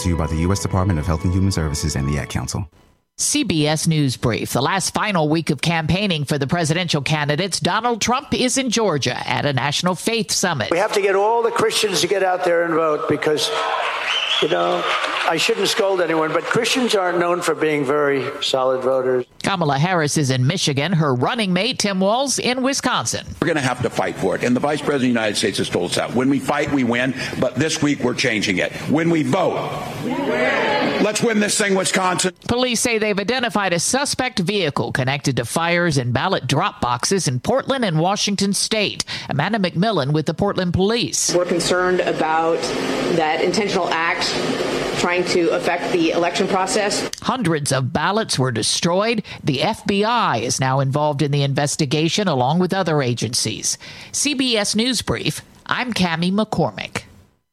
to you by the U.S. Department of Health and Human Services and the Ad Council. CBS News Brief. The last final week of campaigning for the presidential candidates, Donald Trump is in Georgia at a national faith summit. We have to get all the Christians to get out there and vote because, I shouldn't scold anyone, but Christians aren't known for being very solid voters. Kamala Harris is in Michigan. Her running mate, Tim Walz, in Wisconsin. We're going to have to fight for it. And the Vice President of the United States has told us that. When we fight, we win. But this week, we're changing it. When we vote, let's win this thing, Wisconsin. Police say they've identified a suspect vehicle connected to fires in ballot drop boxes in Portland and Washington State. Amanda McMillan with the Portland Police. We're concerned about that intentional act trying to affect the election process. Hundreds of ballots were destroyed. The FBI is now involved in the investigation along with other agencies. CBS News Brief, I'm Cammie McCormick.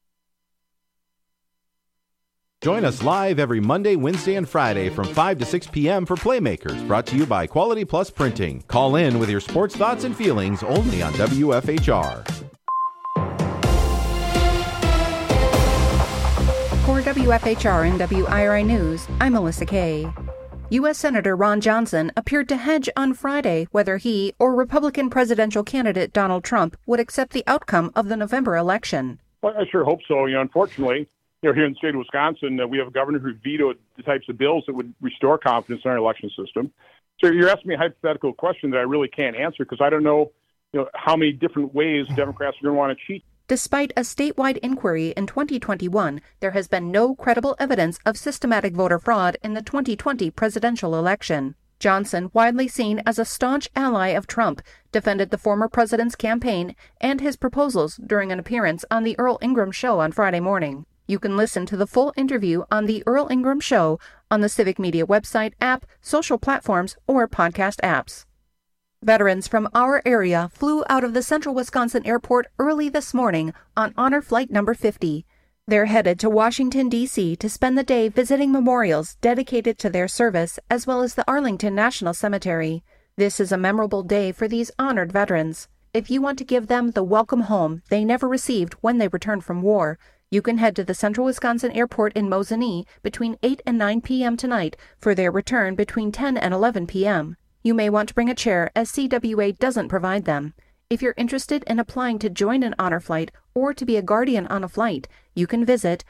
Join us live every Monday, Wednesday, and Friday from 5 to 6 p.m. for Playmakers, brought to you by Quality Plus Printing. Call in with your sports thoughts and feelings only on WFHR. For WFHR and WIRI News, I'm Melissa Kay. U.S. Senator Ron Johnson appeared to hedge on Friday whether he or Republican presidential candidate Donald Trump would accept the outcome of the November election. Well, I sure hope so. Unfortunately, here in the state of Wisconsin, we have a governor who vetoed the types of bills that would restore confidence in our election system. So you're asking me a hypothetical question that I really can't answer because I don't know, how many different ways Democrats are going to want to cheat. Despite a statewide inquiry in 2021, there has been no credible evidence of systematic voter fraud in the 2020 presidential election. Johnson, widely seen as a staunch ally of Trump, defended the former president's campaign and his proposals during an appearance on The Earl Ingram Show on Friday morning. You can listen to the full interview on The Earl Ingram Show on the Civic Media website, app, social platforms, or podcast apps. Veterans from our area flew out of the Central Wisconsin Airport early this morning on Honor Flight number 50. They're headed to Washington, D.C. to spend the day visiting memorials dedicated to their service, as well as the Arlington National Cemetery. This is a memorable day for these honored veterans. If you want to give them the welcome home they never received when they returned from war, you can head to the Central Wisconsin Airport in Mosinee between 8 and 9 p.m. tonight for their return between 10 and 11 p.m. You may want to bring a chair, as CWA doesn't provide them. If you're interested in applying to join an honor flight or to be a guardian on a flight, you can visit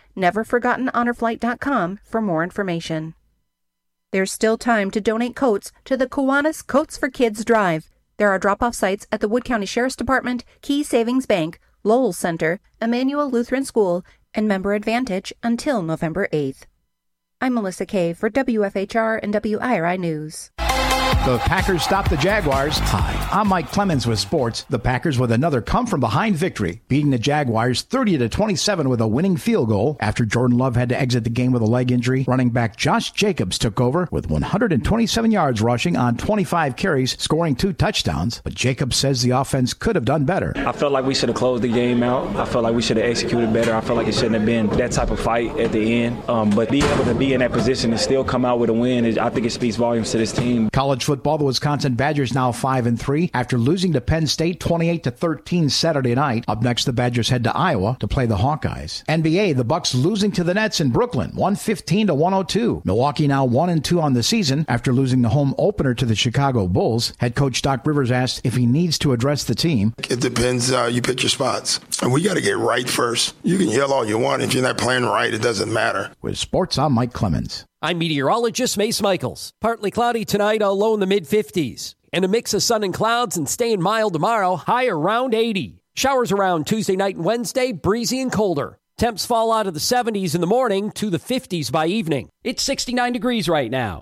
neverforgottenhonorflight.com for more information. There's still time to donate coats to the Kiwanis Coats for Kids Drive. There are drop-off sites at the Wood County Sheriff's Department, Key Savings Bank, Lowell Center, Emmanuel Lutheran School, and Member Advantage until November 8th. I'm Melissa Kay for WFHR and WIRI News. The Packers stop the Jaguars. Hi, I'm Mike Clemens with sports. The Packers with another come-from-behind victory, beating the Jaguars 30-27 with a winning field goal. After Jordan Love had to exit the game with a leg injury, running back Josh Jacobs took over with 127 yards rushing on 25 carries, scoring 2 touchdowns. But Jacobs says the offense could have done better. I felt like we should have closed the game out. I felt like we should have executed better. I felt like it shouldn't have been that type of fight at the end. But being able to be in that position and still come out with a win, I think it speaks volumes to this team. College football, the Wisconsin Badgers now 5-3 after losing to Penn State 28-13 Saturday night. Up next, the Badgers head to Iowa to play the Hawkeyes. NBA, the Bucks losing to the Nets in Brooklyn, 115-102. Milwaukee now 1-2 on the season after losing the home opener to the Chicago Bulls. Head coach Doc Rivers asked if he needs to address the team. It depends how you pick your spots. And we got to get right first. You can yell all you want. If you're not playing right, it doesn't matter. With sports, I'm Mike Clemens. I'm meteorologist Mace Michaels. Partly cloudy tonight, a low in the mid-50s. And a mix of sun and clouds and staying mild tomorrow, high around 80. Showers around Tuesday night and Wednesday, breezy and colder. Temps fall out of the 70s in the morning to the 50s by evening. It's 69 degrees right now.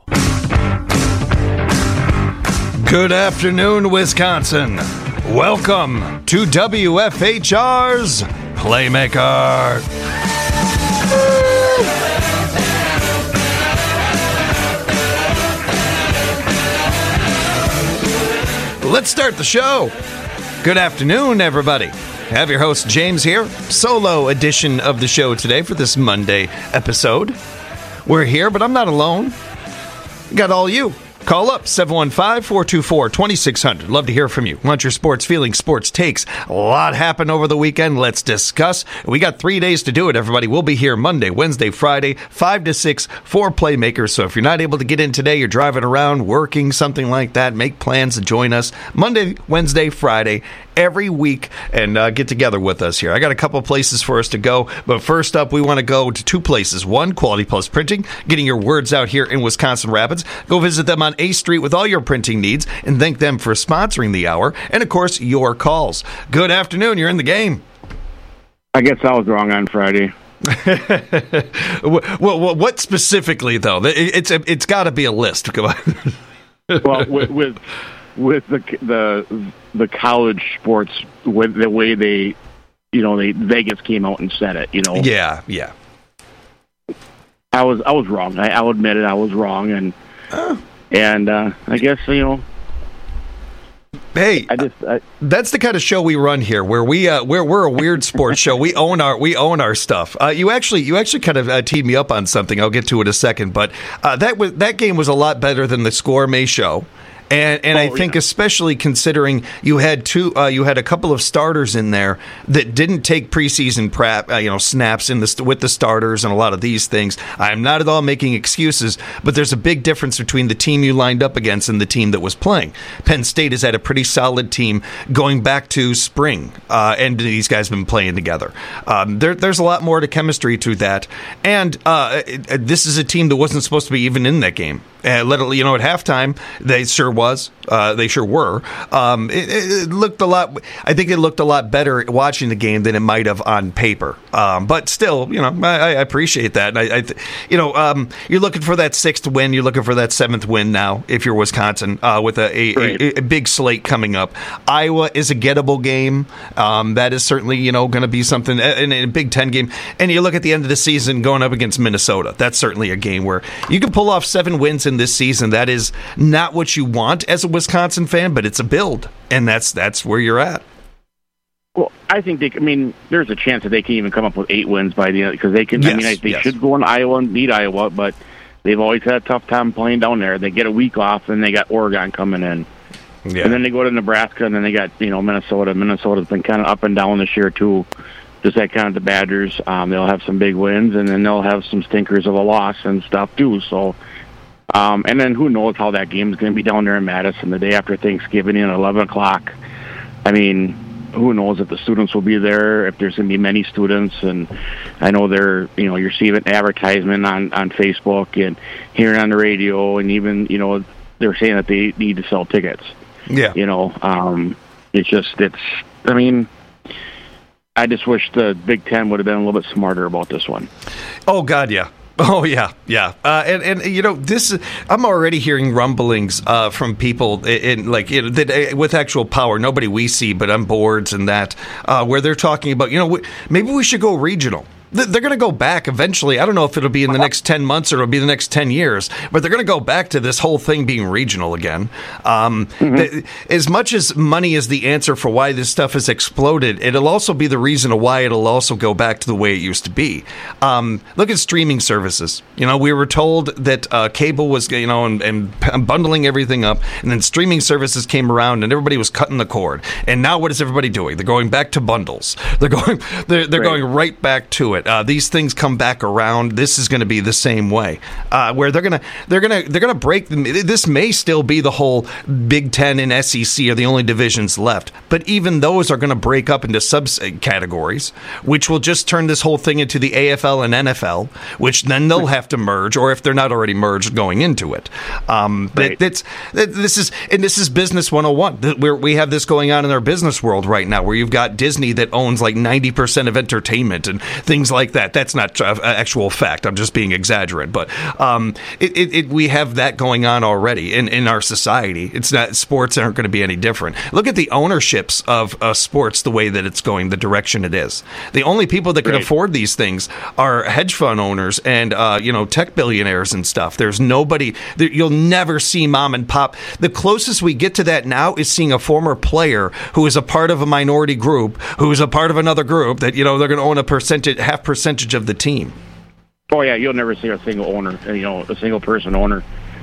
Good afternoon, Wisconsin. Welcome to WFHR's Playmaker. Let's start the show. Good afternoon, everybody. I have your host, James, here. Solo edition of the show today for this Monday episode. We're here, but I'm not alone. We got all you. Call up 715-424-2600. Love to hear from you. Want your sports feelings, sports takes. A lot happened over the weekend. Let's discuss. We got 3 days to do it, everybody. We'll be here Monday, Wednesday, Friday, 5 to 6 for Playmakers. So if you're not able to get in today, you're driving around, working, something like that, make plans to join us Monday, Wednesday, Friday, every week, and get together with us here. I got a couple places for us to go, but first up, we want to go to 2 places. One, Quality Plus Printing, getting your words out here in Wisconsin Rapids. Go visit them on A Street with all your printing needs, and thank them for sponsoring the hour, and of course, your calls. Good afternoon, you're in the game. I guess I was wrong on Friday. What specifically, though? It's got to be a list. Come on. Well, with the college sports, with the way they Vegas came out and said it, Yeah. I was wrong. I'll admit it. I was wrong, and I guess Hey, that's the kind of show we run here, where we're a weird sports show. We own our stuff. You actually kind of teed me up on something. I'll get to it in a second, but that game was a lot better than the Score May show. And I think especially considering you had a couple of starters in there that didn't take preseason prep, snaps with the starters and a lot of these things. I'm not at all making excuses, but there's a big difference between the team you lined up against and the team that was playing. Penn State has had a pretty solid team going back to spring, and these guys have been playing together. There's a lot more to chemistry to that, and this is a team that wasn't supposed to be even in that game. At halftime, they sure was. They sure were. It looked a lot. I think it looked a lot better watching the game than it might have on paper. But still, I appreciate that. And you're looking for that 6th win. You're looking for that 7th win now. If you're Wisconsin, with a big slate coming up, Iowa is a gettable game. That is certainly going to be something in a Big Ten game. And you look at the end of the season going up against Minnesota. That's certainly a game where you can pull off 7 wins in this season. That is not what you want as a Wisconsin fan, but it's a build, and that's where you're at. Well, I think there's a chance that they can even come up with 8 wins by the end, because they can. Yes, they should go in Iowa and beat Iowa, but they've always had a tough time playing down there. They get a week off, and they got Oregon coming in, and then they go to Nebraska, and then they got Minnesota. Minnesota's been kind of up and down this year too, just like kind of the Badgers. They'll have some big wins, and then they'll have some stinkers of a loss and stuff too. So. And then who knows how that game is going to be down there in Madison the day after Thanksgiving at 11 o'clock. Who knows if the students will be there, if there's going to be many students. And I know you're seeing advertisement on Facebook and hearing on the radio, and even, they're saying that they need to sell tickets. Yeah. I just wish the Big Ten would have been a little bit smarter about this one. Oh, God, yeah. Oh, yeah. This I'm already hearing rumblings from people that with actual power, nobody we see, but on boards and that, where they're talking about, maybe we should go regional. They're going to go back eventually. I don't know if it'll be in the next 10 months or it'll be the next 10 years, but they're going to go back to this whole thing being regional again. As much as money is the answer for why this stuff has exploded, it'll also be the reason why it'll also go back to the way it used to be. Look at streaming services. We were told that cable was, and bundling everything up, and then streaming services came around and everybody was cutting the cord. And now what is everybody doing? They're going back to bundles. They're going right back to it. These things come back around. This is going to be the same way, where they're gonna break. This may still be the whole Big Ten and SEC are the only divisions left, but even those are going to break up into subcategories, which will just turn this whole thing into the AFL and NFL, which then they'll have to merge, or if they're not already merged, going into it. This is business 101. We have this going on in our business world right now, where you've got Disney that owns like 90% of entertainment and things like that. That's not actual fact. I'm just being exaggerate, but we have that going on already in our society. It's not, sports aren't going to be any different. Look at the ownerships of sports, the way that it's going, the direction it is. The only people that can afford these things are hedge fund owners and tech billionaires and stuff. There's nobody. You'll never see mom and pop. The closest we get to that now is seeing a former player who is a part of a minority group, who is a part of another group that they're going to own half percentage of the team. Oh yeah, you'll never see a single owner, a single person owner.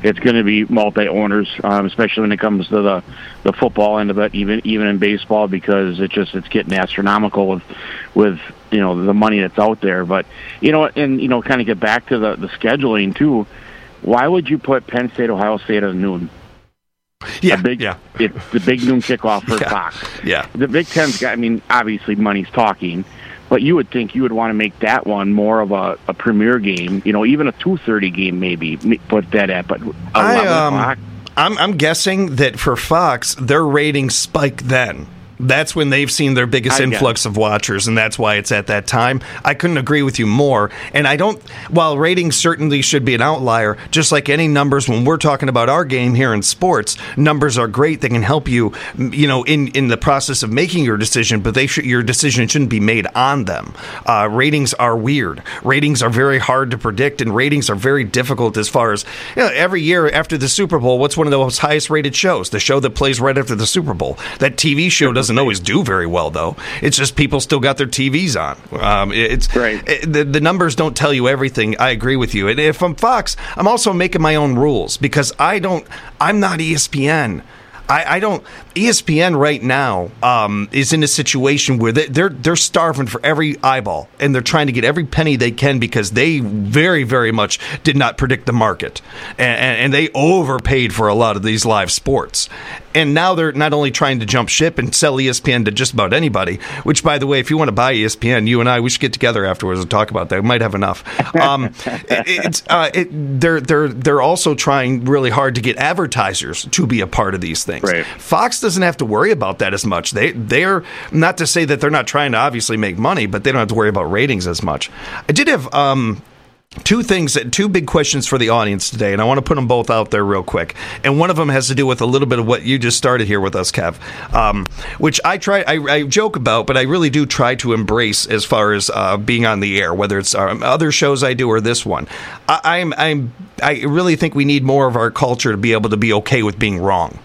it's going to be multi-owners, especially when it comes to the football end of it, even in baseball, because it's getting astronomical with the money that's out there. But kind of get back to the scheduling too. Why would you put Penn State, Ohio State at noon? Yeah, It's the big noon kickoff for Fox. Yeah, the Big Ten's got. I mean, obviously money's talking, but you would think you would want to make that one more of a premier game. Even a 2:30 game, maybe put that at. But 11 o'clock. I'm guessing that for Fox, their ratings spike then. That's when they've seen their biggest influx of watchers, and that's why it's at that time. I couldn't agree with you more. And while ratings certainly should be an outlier, just like any numbers, when we're talking about our game here in sports, numbers are great. They can help you, in the process of making your decision, but your decision shouldn't be made on them. Ratings are weird. Ratings are very hard to predict, and ratings are very difficult as far as, every year after the Super Bowl, what's one of the most highest rated shows? The show that plays right after the Super Bowl. That TV show doesn't always do very well, though. It's just people still got their TVs on. The numbers don't tell you everything. I agree with you. And if I'm Fox, I'm also making my own rules because I'm not ESPN. ESPN right now is in a situation where they're starving for every eyeball, and they're trying to get every penny they can because they very, very much did not predict the market, and they overpaid for a lot of these live sports. And now they're not only trying to jump ship and sell ESPN to just about anybody, which, by the way, if you want to buy ESPN, you and I, we should get together afterwards and talk about that. We might have enough. They're also trying really hard to get advertisers to be a part of these things. Right. Fox doesn't have to worry about that as much. They're not to say that they're not trying to obviously make money, but they don't have to worry about ratings as much. I did have two big questions for the audience today, and I want to put them both out there real quick. And one of them has to do with a little bit of what you just started here with us, Kev, which I joke about, but I really do try to embrace as far as being on the air, whether it's other shows I do or this one. I really think we need more of our culture to be able to be okay with being wrong.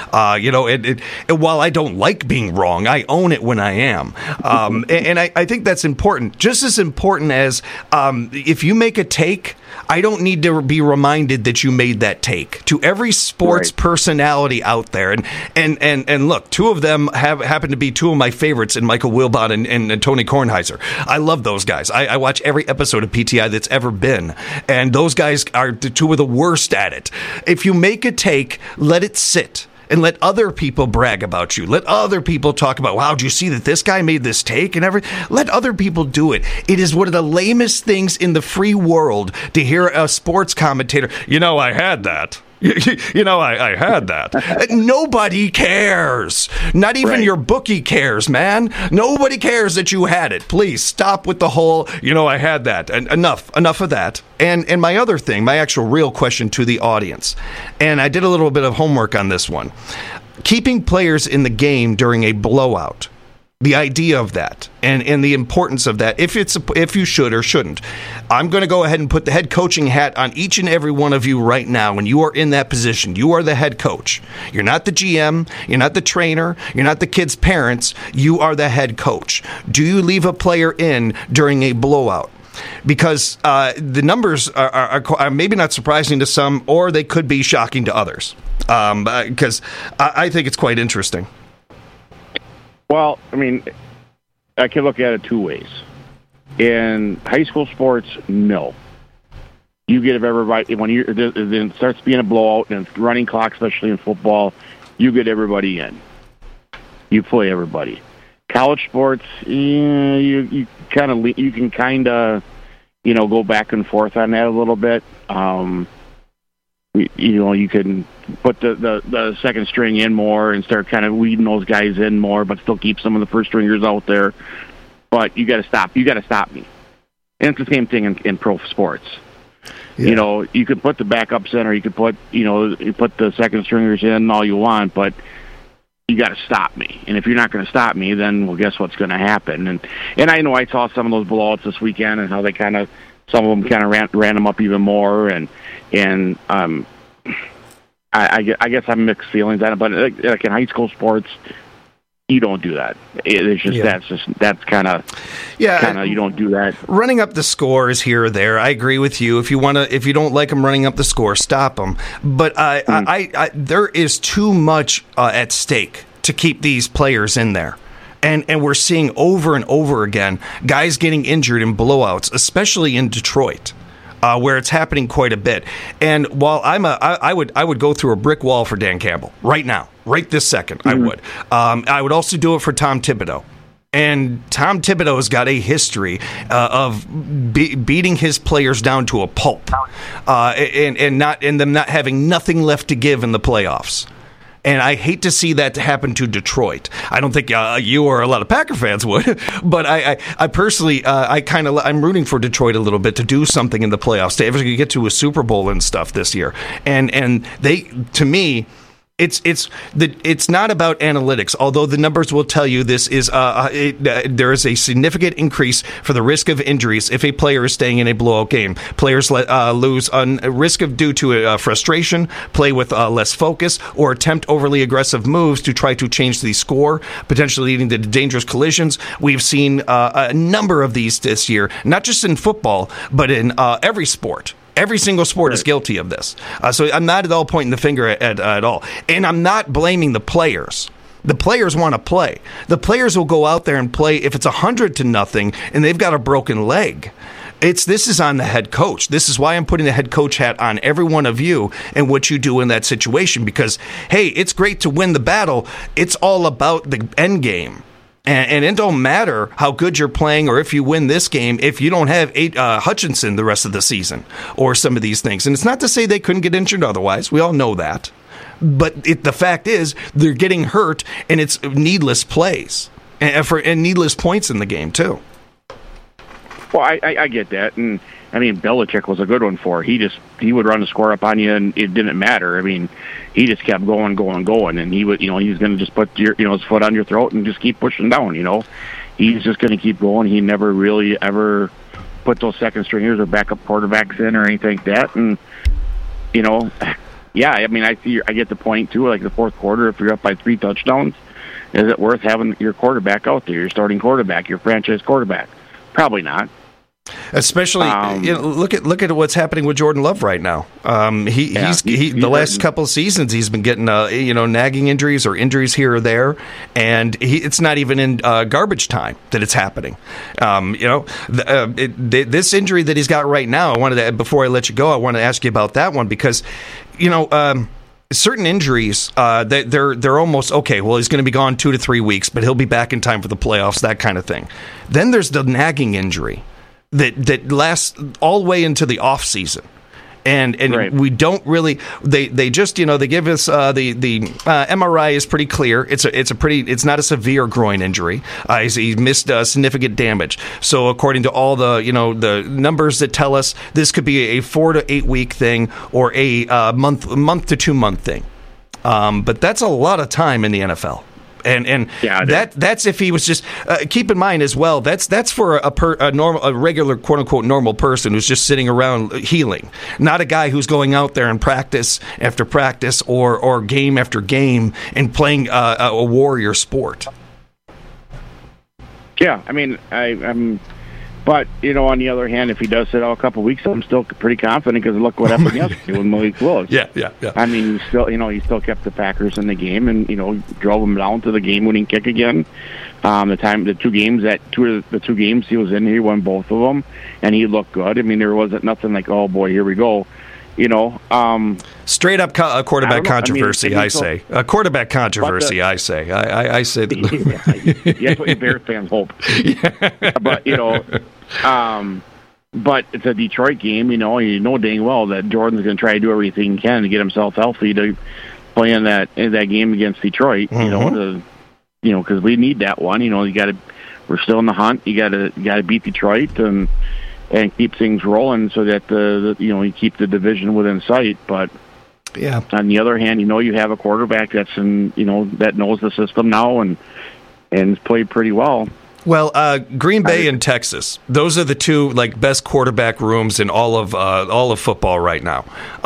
While I don't like being wrong, I own it when I am. And I think that's important. Just as important as if you make a take, I don't need to be reminded that you made that take. To every sports personality out there, and look, two of them happen to be two of my favorites in Michael Wilbon and Tony Kornheiser. I love those guys. I watch every episode of PTI that's ever been, and those guys are two of the worst at it. If you make a take, let it sit. And let other people brag about you. Let other people talk about, wow, did you see that this guy made this take and everything? Let other people do it. It is one of the lamest things in the free world to hear a sports commentator, I had that. I had that. Nobody cares. Not even your bookie cares, man. Nobody cares that you had it. Please stop with the whole, I had that. And enough of that. And my other thing, my actual real question to the audience, and I did a little bit of homework on this one. Keeping players in the game during a blowout. The idea of that and the importance of that, if you should or shouldn't. I'm going to go ahead and put the head coaching hat on each and every one of you right now. When you are in that position, you are the head coach. You're not the GM. You're not the trainer. You're not the kids' parents. You are the head coach. Do you leave a player in during a blowout? Because the numbers are maybe not surprising to some, or they could be shocking to others. Because I think it's quite interesting. Well, I mean, I can look at it two ways. In high school sports, no. You get everybody, when it starts being a blowout and it's running clock, especially in football, you get everybody in. You play everybody. College sports, you can kind of, go back and forth on that a little bit. You can put the second string in more and start kind of weeding those guys in more, but still keep some of the first stringers out there. But you got to stop. You got to stop me. And it's the same thing in pro sports. Yeah. You could put the backup center, you could put you put the second stringers in all you want, but you got to stop me. And if you're not going to stop me, then well, guess what's going to happen? And I know I saw some of those blowouts this weekend and how they some of them kind of ran them up even more and I guess I'm mixed feelings on it, but like in high school sports, you don't do that. It's just that's kind of you don't do that. Running up the scores here or there, I agree with you. If you don't like them running up the score, stop them. But I there is too much at stake to keep these players in there. And we're seeing over and over again guys getting injured in blowouts, especially in Detroit, where it's happening quite a bit. And while I would go through a brick wall for Dan Campbell right now, right this second. I would also do it for Tom Thibodeau. And Tom Thibodeau's got a history of beating his players down to a pulp, and them not having nothing left to give in the playoffs. And I hate to see that happen to Detroit. I don't think you or a lot of Packer fans would, but I personally, I'm rooting for Detroit a little bit to do something in the playoffs, to ever get to a Super Bowl and stuff this year. And they, to me, it's not about analytics, although the numbers will tell you this is there is a significant increase for the risk of injuries if a player is staying in a blowout game. Players lose on risk of due to frustration, play with less focus, or attempt overly aggressive moves to try to change the score, potentially leading to dangerous collisions. We've seen a number of these this year, not just in football, but in every sport. Every single sport is guilty of this. So I'm not at all pointing the finger at all. And I'm not blaming the players. The players want to play. The players will go out there and play if it's 100-0 and they've got a broken leg. This is on the head coach. This is why I'm putting the head coach hat on every one of you and what you do in that situation. Because, hey, it's great to win the battle. It's all about the end game. And it don't matter how good you're playing or if you win this game if you don't have Hutchinson the rest of the season or some of these things. And it's not to say they couldn't get injured otherwise. We all know that. But the fact is they're getting hurt, and it's needless plays and needless points in the game, too. Well, I get that. And, I mean, Belichick was a good one for it. He would run the score up on you, and it didn't matter. I mean, he just kept going, and he was going to just put his foot on your throat and just keep pushing down. He's just going to keep going. He never really ever put those second stringers or backup quarterbacks in or anything like that. And yeah, I mean, I get the point too. Like the fourth quarter, if you're up by 3 touchdowns, is it worth having your quarterback out there, your starting quarterback, your franchise quarterback? Probably not. Especially, look at what's happening with Jordan Love right now. He's the last couple of seasons he's been getting nagging injuries or injuries here or there, and it's not even in garbage time that it's happening. This injury that he's got right now, before I let you go, I want to ask you about that one because certain injuries, they're almost okay. Well, he's going to be gone 2 to 3 weeks, but he'll be back in time for the playoffs, that kind of thing. Then there's the nagging injury that lasts all the way into the off season, and right. We don't really. They just they give us the MRI is pretty clear. It's not a severe groin injury. He missed significant damage. So according to all the the numbers that tell us this could be a 4 to 8 week thing or a month to 2 month thing. But that's a lot of time in the NFL. And that's if he was just keep in mind as well. That's for a regular quote unquote normal person who's just sitting around healing, not a guy who's going out there and practice after practice or game after game and playing a warrior sport. Yeah, I mean, I'm. But, on the other hand, if he does sit out a couple of weeks, I'm still pretty confident because look what happened yesterday with Malik Willis. Yeah. I mean, he still kept the Packers in the game and, drove them down to the game-winning kick again. The two games he was in, he won both of them, and he looked good. I mean, there wasn't nothing like, oh, boy, here we go. Straight up quarterback controversy, I say. A quarterback controversy, I say. I say that. Yeah, that's what your Bears fans hope. But it's a Detroit game, you know dang well that Jordan's going to try to do everything he can to get himself healthy to play in that game against Detroit. Mm-hmm. Because we need that one. We're still in the hunt. You got to beat Detroit and keep things rolling so that you keep the division within sight. But yeah, on the other hand, you have a quarterback that's that knows the system now and played pretty well. Well, Green Bay and Texas; those are the two best quarterback rooms in all of football right now.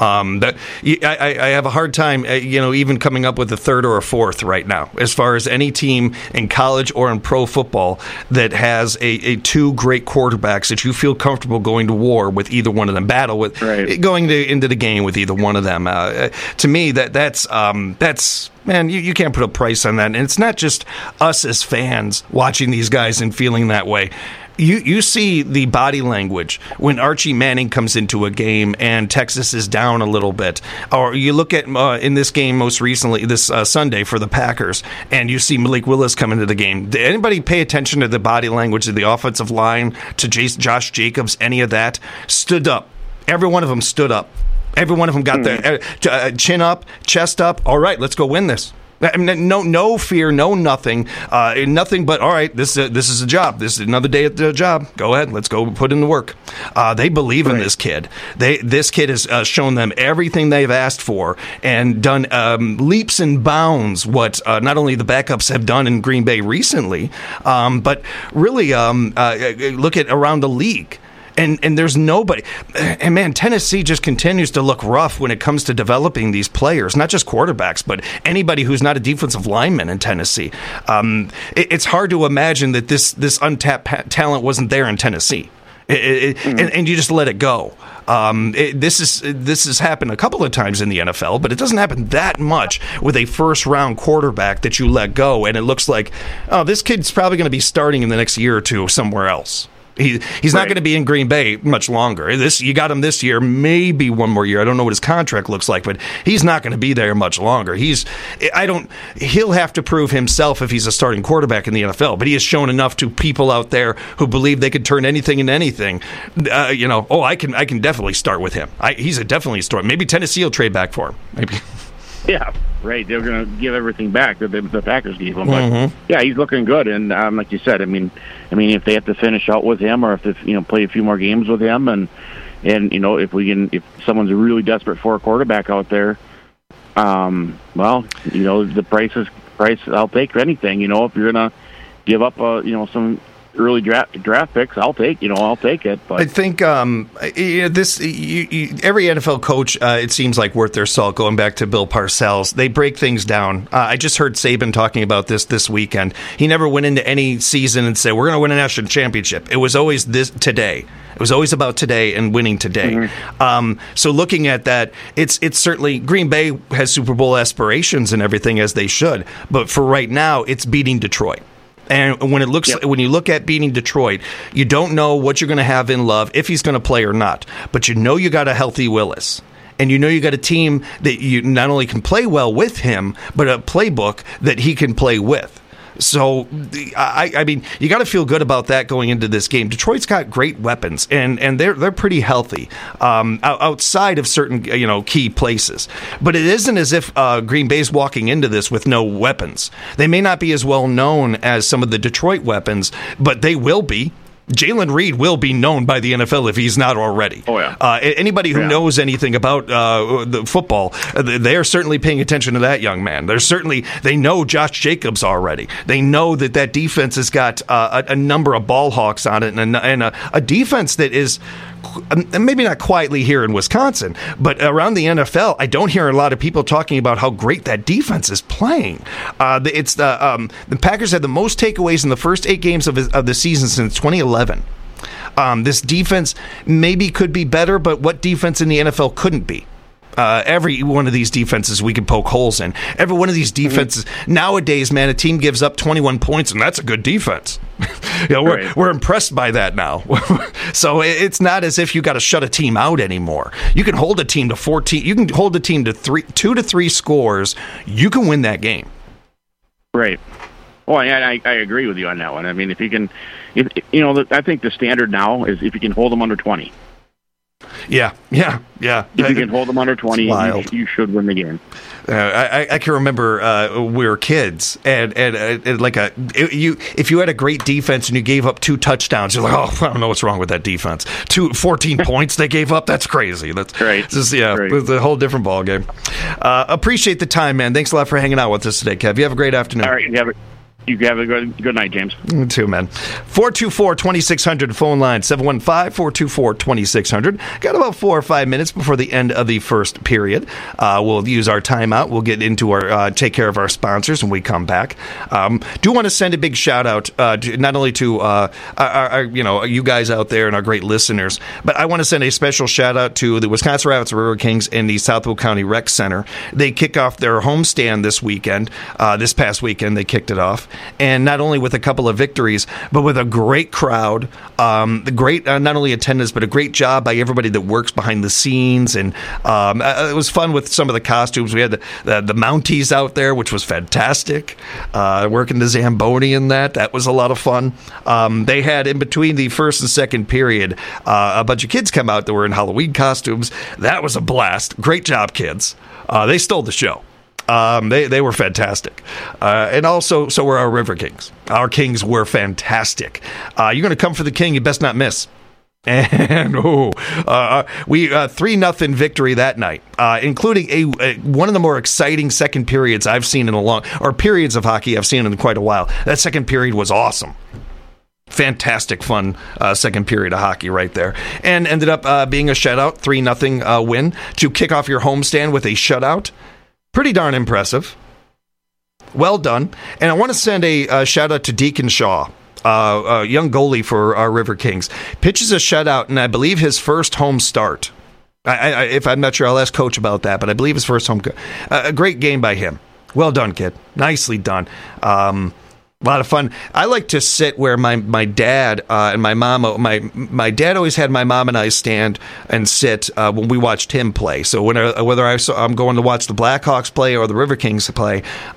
I have a hard time, even coming up with a third or a fourth right now, as far as any team in college or in pro football that has a two great quarterbacks that you feel comfortable going to war with either one of them, battle with, going into the game with either one of them. To me, that's. Man, you can't put a price on that. And it's not just us as fans watching these guys and feeling that way. You see the body language when Archie Manning comes into a game and Texas is down a little bit. Or you look at in this game most recently, this Sunday for the Packers, and you see Malik Willis come into the game. Did anybody pay attention to the body language of the offensive line, to Josh Jacobs, any of that? Stood up. Every one of them stood up. Every one of them got their chin up, chest up. All right, let's go win this. I mean, no fear, no nothing, nothing but, all right, this is a job. This is another day at the job. Go ahead, let's go put in the work. They believe in this kid. This kid has shown them everything they've asked for and done leaps and bounds what not only the backups have done in Green Bay recently, but really look at around the league. And there's nobody. And, man, Tennessee just continues to look rough when it comes to developing these players, not just quarterbacks, but anybody who's not a defensive lineman in Tennessee. It's hard to imagine that this untapped talent wasn't there in Tennessee. And you just let it go. This has happened a couple of times in the NFL, but it doesn't happen that much with a first-round quarterback that you let go, and it looks like, oh, this kid's probably going to be starting in the next year or two somewhere else. He's not going to be in Green Bay much longer. You got him this year, maybe one more year. I don't know what his contract looks like, but he's not going to be there much longer. He'll have to prove himself if he's a starting quarterback in the NFL. But he has shown enough to people out there who believe they could turn anything into anything. I can definitely start with him. He's definitely a start. Maybe Tennessee will trade back for him. Maybe. Yeah, right. They're going to give everything back that the Packers gave him. But yeah, he's looking good. And like you said, I mean, if they have to finish out with him, or if they play a few more games with him, and if someone's really desperate for a quarterback out there, the price. I'll take anything. If you're going to give up some early draft picks, I'll take it. But I think every NFL coach, it seems like worth their salt. Going back to Bill Parcells, they break things down. I just heard Saban talking about this weekend. He never went into any season and said we're going to win a national championship. It was always today. It was always about today and winning today. So looking at that, it's certainly Green Bay has Super Bowl aspirations and everything, as they should. But for right now, it's beating Detroit. And when you look at beating Detroit, you don't know what you're going to have in Love, if he's going to play or not. But you got a healthy Willis. And you got a team that you not only can play well with him, but a playbook that he can play with. So, I mean, you got to feel good about that going into this game. Detroit's got great weapons, and they're pretty healthy outside of certain key places. But it isn't as if Green Bay's walking into this with no weapons. They may not be as well known as some of the Detroit weapons, but they will be. Jalen Reed will be known by the NFL if he's not already. Oh, yeah. Anybody who knows anything about the football, they are certainly paying attention to that young man. They know Josh Jacobs already. They know that defense has got a number of ball hawks on it, and a defense that is maybe not quietly here in Wisconsin, but around the NFL, I don't hear a lot of people talking about how great that defense is playing. The Packers had the most takeaways in the first 8 games of the season since 2011. This defense maybe could be better, but what defense in the NFL couldn't be? Every one of these defenses we can poke holes in. Every one of these defenses nowadays, man, a team gives up 21 points, and that's a good defense. We're impressed by that now. So it's not as if you got to shut a team out anymore. You can hold a team to 14. You can hold a team to 2 to 3 scores. You can win that game. Right. Well, I agree with you on that one. I mean, if you can, I think the standard now is if you can hold them under 20. Yeah. If you can hold them under 20, you should win the game. I can remember we were kids, and if you had a great defense and you gave up 2 touchdowns, you're like, oh, I don't know what's wrong with that defense. 14 points they gave up. That's crazy. That's right. It's a whole different ball game. Appreciate the time, man. Thanks a lot for hanging out with us today, Kev. You have a great afternoon. All right, You have a good night, James. You too, man. 424-2600 phone line, 715-424-2600. Got about 4 or 5 minutes before the end of the first period. We'll use our timeout. We'll get into our take care of our sponsors when we come back. Do want to send a big shout out not only to our you guys out there and our great listeners, but I want to send a special shout out to the Wisconsin Rapids River Kings and the Southwold County Rec Center. They kick off their homestand this weekend. This past weekend, they kicked it off. And not only with a couple of victories, but with a great crowd, great not only attendance, but a great job by everybody that works behind the scenes. And it was fun with some of the costumes. We had the Mounties out there, which was fantastic. Working the Zamboni in that. That was a lot of fun. They had, in between the first and second period, a bunch of kids come out that were in Halloween costumes. That was a blast. Great job, kids. They stole the show. They were fantastic. And also, so were our River Kings. Our Kings were fantastic. You're going to come for the King, you best not miss. And we 3-0 victory that night, including one of the more exciting second periods I've seen in periods of hockey I've seen in quite a while. That second period was awesome. Fantastic, fun second period of hockey right there. And ended up being a shutout, 3-0 win to kick off your homestand with a shutout. Pretty darn impressive. Well done. And I want to send a shout-out to Deacon Shaw, a young goalie for our River Kings. Pitches a shutout, and I believe his first home start. If I'm not sure, I'll ask Coach about that, but I believe his first home. A great game by him. Well done, kid. Nicely done. A lot of fun. I like to sit where my dad and my mom, my dad always had my mom and I stand and sit when we watched him play. So whether I'm going to watch the Blackhawks play or the River Kings play,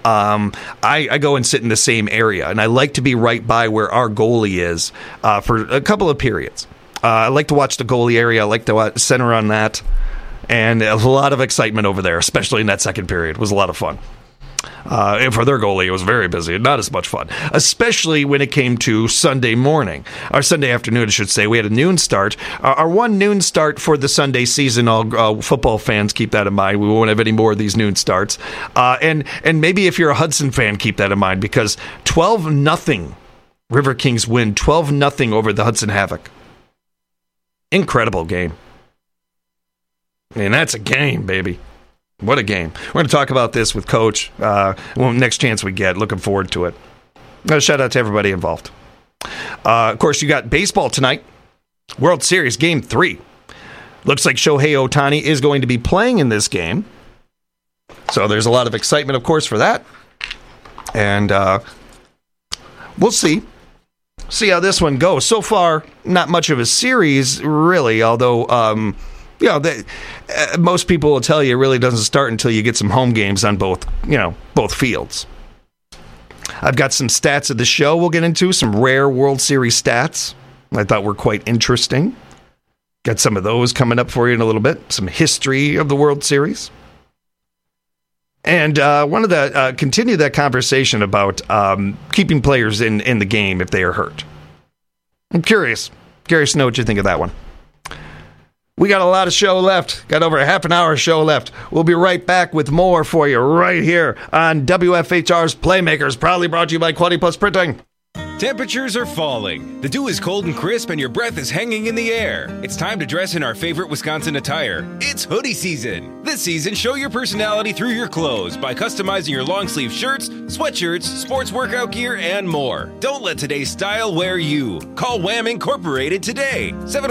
I go and sit in the same area. And I like to be right by where our goalie is for a couple of periods. I like to watch the goalie area. I like to center on that. And a lot of excitement over there, especially in that second period. It was a lot of fun. And for their goalie, it was very busy. Not as much fun, especially when it came to Sunday morning. Or Sunday afternoon, I should say. We had a noon start. Our one noon start for the Sunday season, all football fans, keep that in mind. We won't have any more of these noon starts. And maybe if you're a Hudson fan, keep that in mind, because 12-0 River Kings win, 12-0 over the Hudson Havoc. Incredible game. And that's a game, baby. What a game. We're going to talk about this with Coach next chance we get. Looking forward to it. Shout out to everybody involved. Of course, you got baseball tonight. World Series Game 3. Looks like Shohei Ohtani is going to be playing in this game. So there's a lot of excitement, of course, for that. And we'll see. See how this one goes. So far, not much of a series, really, although... most people will tell you it really doesn't start until you get some home games on both fields. I've got some stats of the show we'll get into, some rare World Series stats I thought were quite interesting. Got some of those coming up for you in a little bit. Some history of the World Series. And wanted to continue that conversation about keeping players in the game if they are hurt. I'm curious to know what you think of that one. We got a lot of show left. Got over a half an hour show left. We'll be right back with more for you right here on WFHR's Playmakers, proudly brought to you by Quality Plus Printing. Temperatures are falling. The dew is cold and crisp, and your breath is hanging in the air. It's time to dress in our favorite Wisconsin attire. It's hoodie season. This season, show your personality through your clothes by customizing your long sleeve shirts, sweatshirts, sports workout gear, and more. Don't let today's style wear you. Call Wham Incorporated today.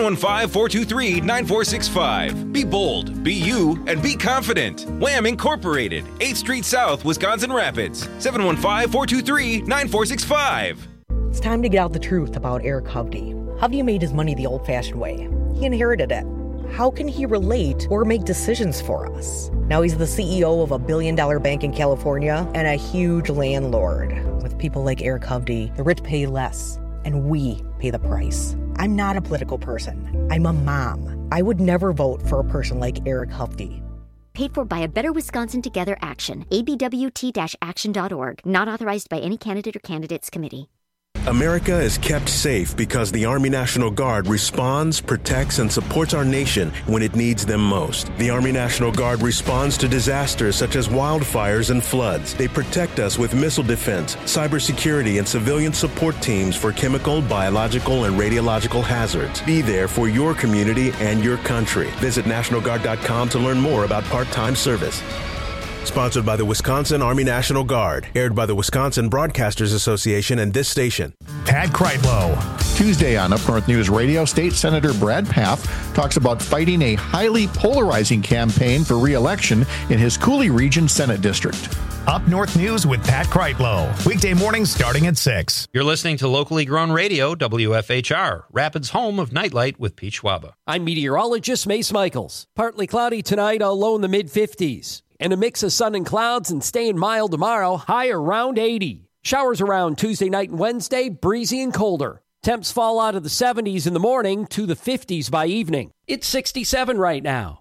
715-423-9465. Be bold, be you, and be confident. Wham Incorporated, 8th Street South, Wisconsin Rapids. 715-423-9465. It's time to get out the truth about Eric Hovde. Hovde made his money the old-fashioned way. He inherited it. How can he relate or make decisions for us? Now he's the CEO of a billion-dollar bank in California and a huge landlord. With people like Eric Hovde, the rich pay less, and we pay the price. I'm not a political person. I'm a mom. I would never vote for a person like Eric Hovde. Paid for by a Better Wisconsin Together Action, abwt-action.org. Not authorized by any candidate or candidates committee. America is kept safe because the Army National Guard responds, protects, and supports our nation when it needs them most. The Army National Guard responds to disasters such as wildfires and floods. They protect us with missile defense, cybersecurity, and civilian support teams for chemical, biological, and radiological hazards. Be there for your community and your country. Visit NationalGuard.com to learn more about part-time service. Sponsored by the Wisconsin Army National Guard. Aired by the Wisconsin Broadcasters Association and this station. Pat Kreitlow. Tuesday on Up North News Radio, State Senator Brad Pfaff talks about fighting a highly polarizing campaign for re-election in his Cooley Region Senate District. Up North News with Pat Kreitlow. Weekday mornings starting at 6. You're listening to locally grown radio, WFHR, Rapids' home of Nightlight with Pete Schwaba. I'm meteorologist Mace Michaels. Partly cloudy tonight, a low in the mid-50s. And a mix of sun and clouds and staying mild tomorrow, high around 80. Showers around Tuesday night and Wednesday, breezy and colder. Temps fall out of the 70s in the morning to the 50s by evening. It's 67 right now.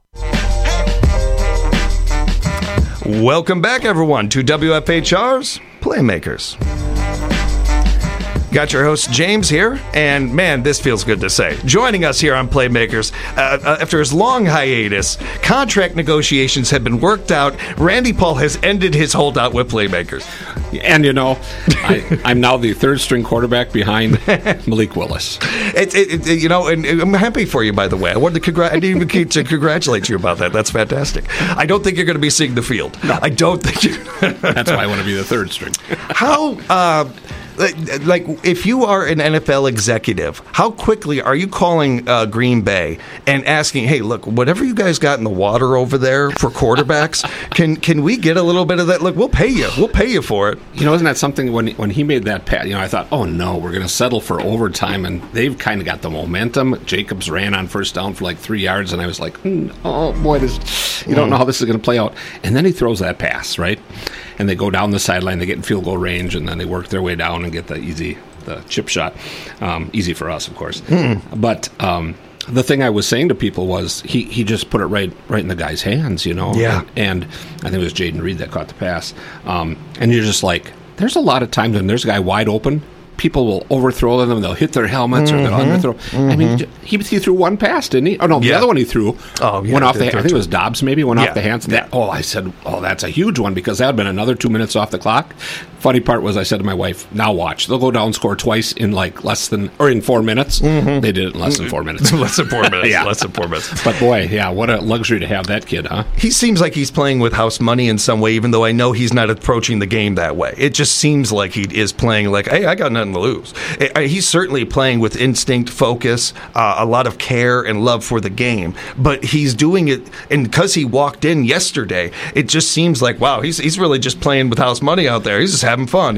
Welcome back, everyone, to WFHR's Playmakers. Got your host, James, here, and man, this feels good to say. Joining us here on Playmakers, after his long hiatus, contract negotiations have been worked out. Randy Paul has ended his holdout with Playmakers. And, I'm now the third-string quarterback behind Malik Willis. And I'm happy for you, by the way. I didn't even keep to congratulate you about that. That's fantastic. I don't think you're going to be seeing the field. No. I don't think you... That's why I want to be the third string. How... if you are an NFL executive, how quickly are you calling Green Bay and asking, hey, look, whatever you guys got in the water over there for quarterbacks, can we get a little bit of that? Look, we'll pay you. We'll pay you for it. Isn't that something when he made that pass, I thought, oh, no, we're going to settle for overtime, and they've kind of got the momentum. Jacobs ran on first down for like 3 yards, and I was like, oh, boy, you don't know how this is going to play out. And then he throws that pass, right? And they go down the sideline, they get in field goal range, and then they work their way down and get the chip shot. Easy for us, of course. But the thing I was saying to people was he just put it right in the guy's hands, Yeah. And I think it was Jaden Reed that caught the pass. And you're just like, there's a lot of times when there's a guy wide open, people will overthrow them. They'll hit their helmets or they'll underthrow. I mean, he threw one pass, didn't he? Oh, no, the other one he threw went off the I think it was Dobbs maybe, went off the hands. I said, that's a huge one because that would have been another 2 minutes off the clock. Funny part was I said to my wife, now watch. They'll go down and score twice in in 4 minutes. They did it in less than 4 minutes. Less than 4 minutes. Yeah. Less than 4 minutes. But boy, what a luxury to have that kid, huh? He seems like he's playing with house money in some way, even though I know he's not approaching the game that way. It just seems like he is playing like, hey, I got nothing to lose. He's certainly playing with instinct, focus, a lot of care and love for the game. But he's doing it, and because he walked in yesterday, it just seems like, wow, he's really just playing with house money out there. He's just having fun.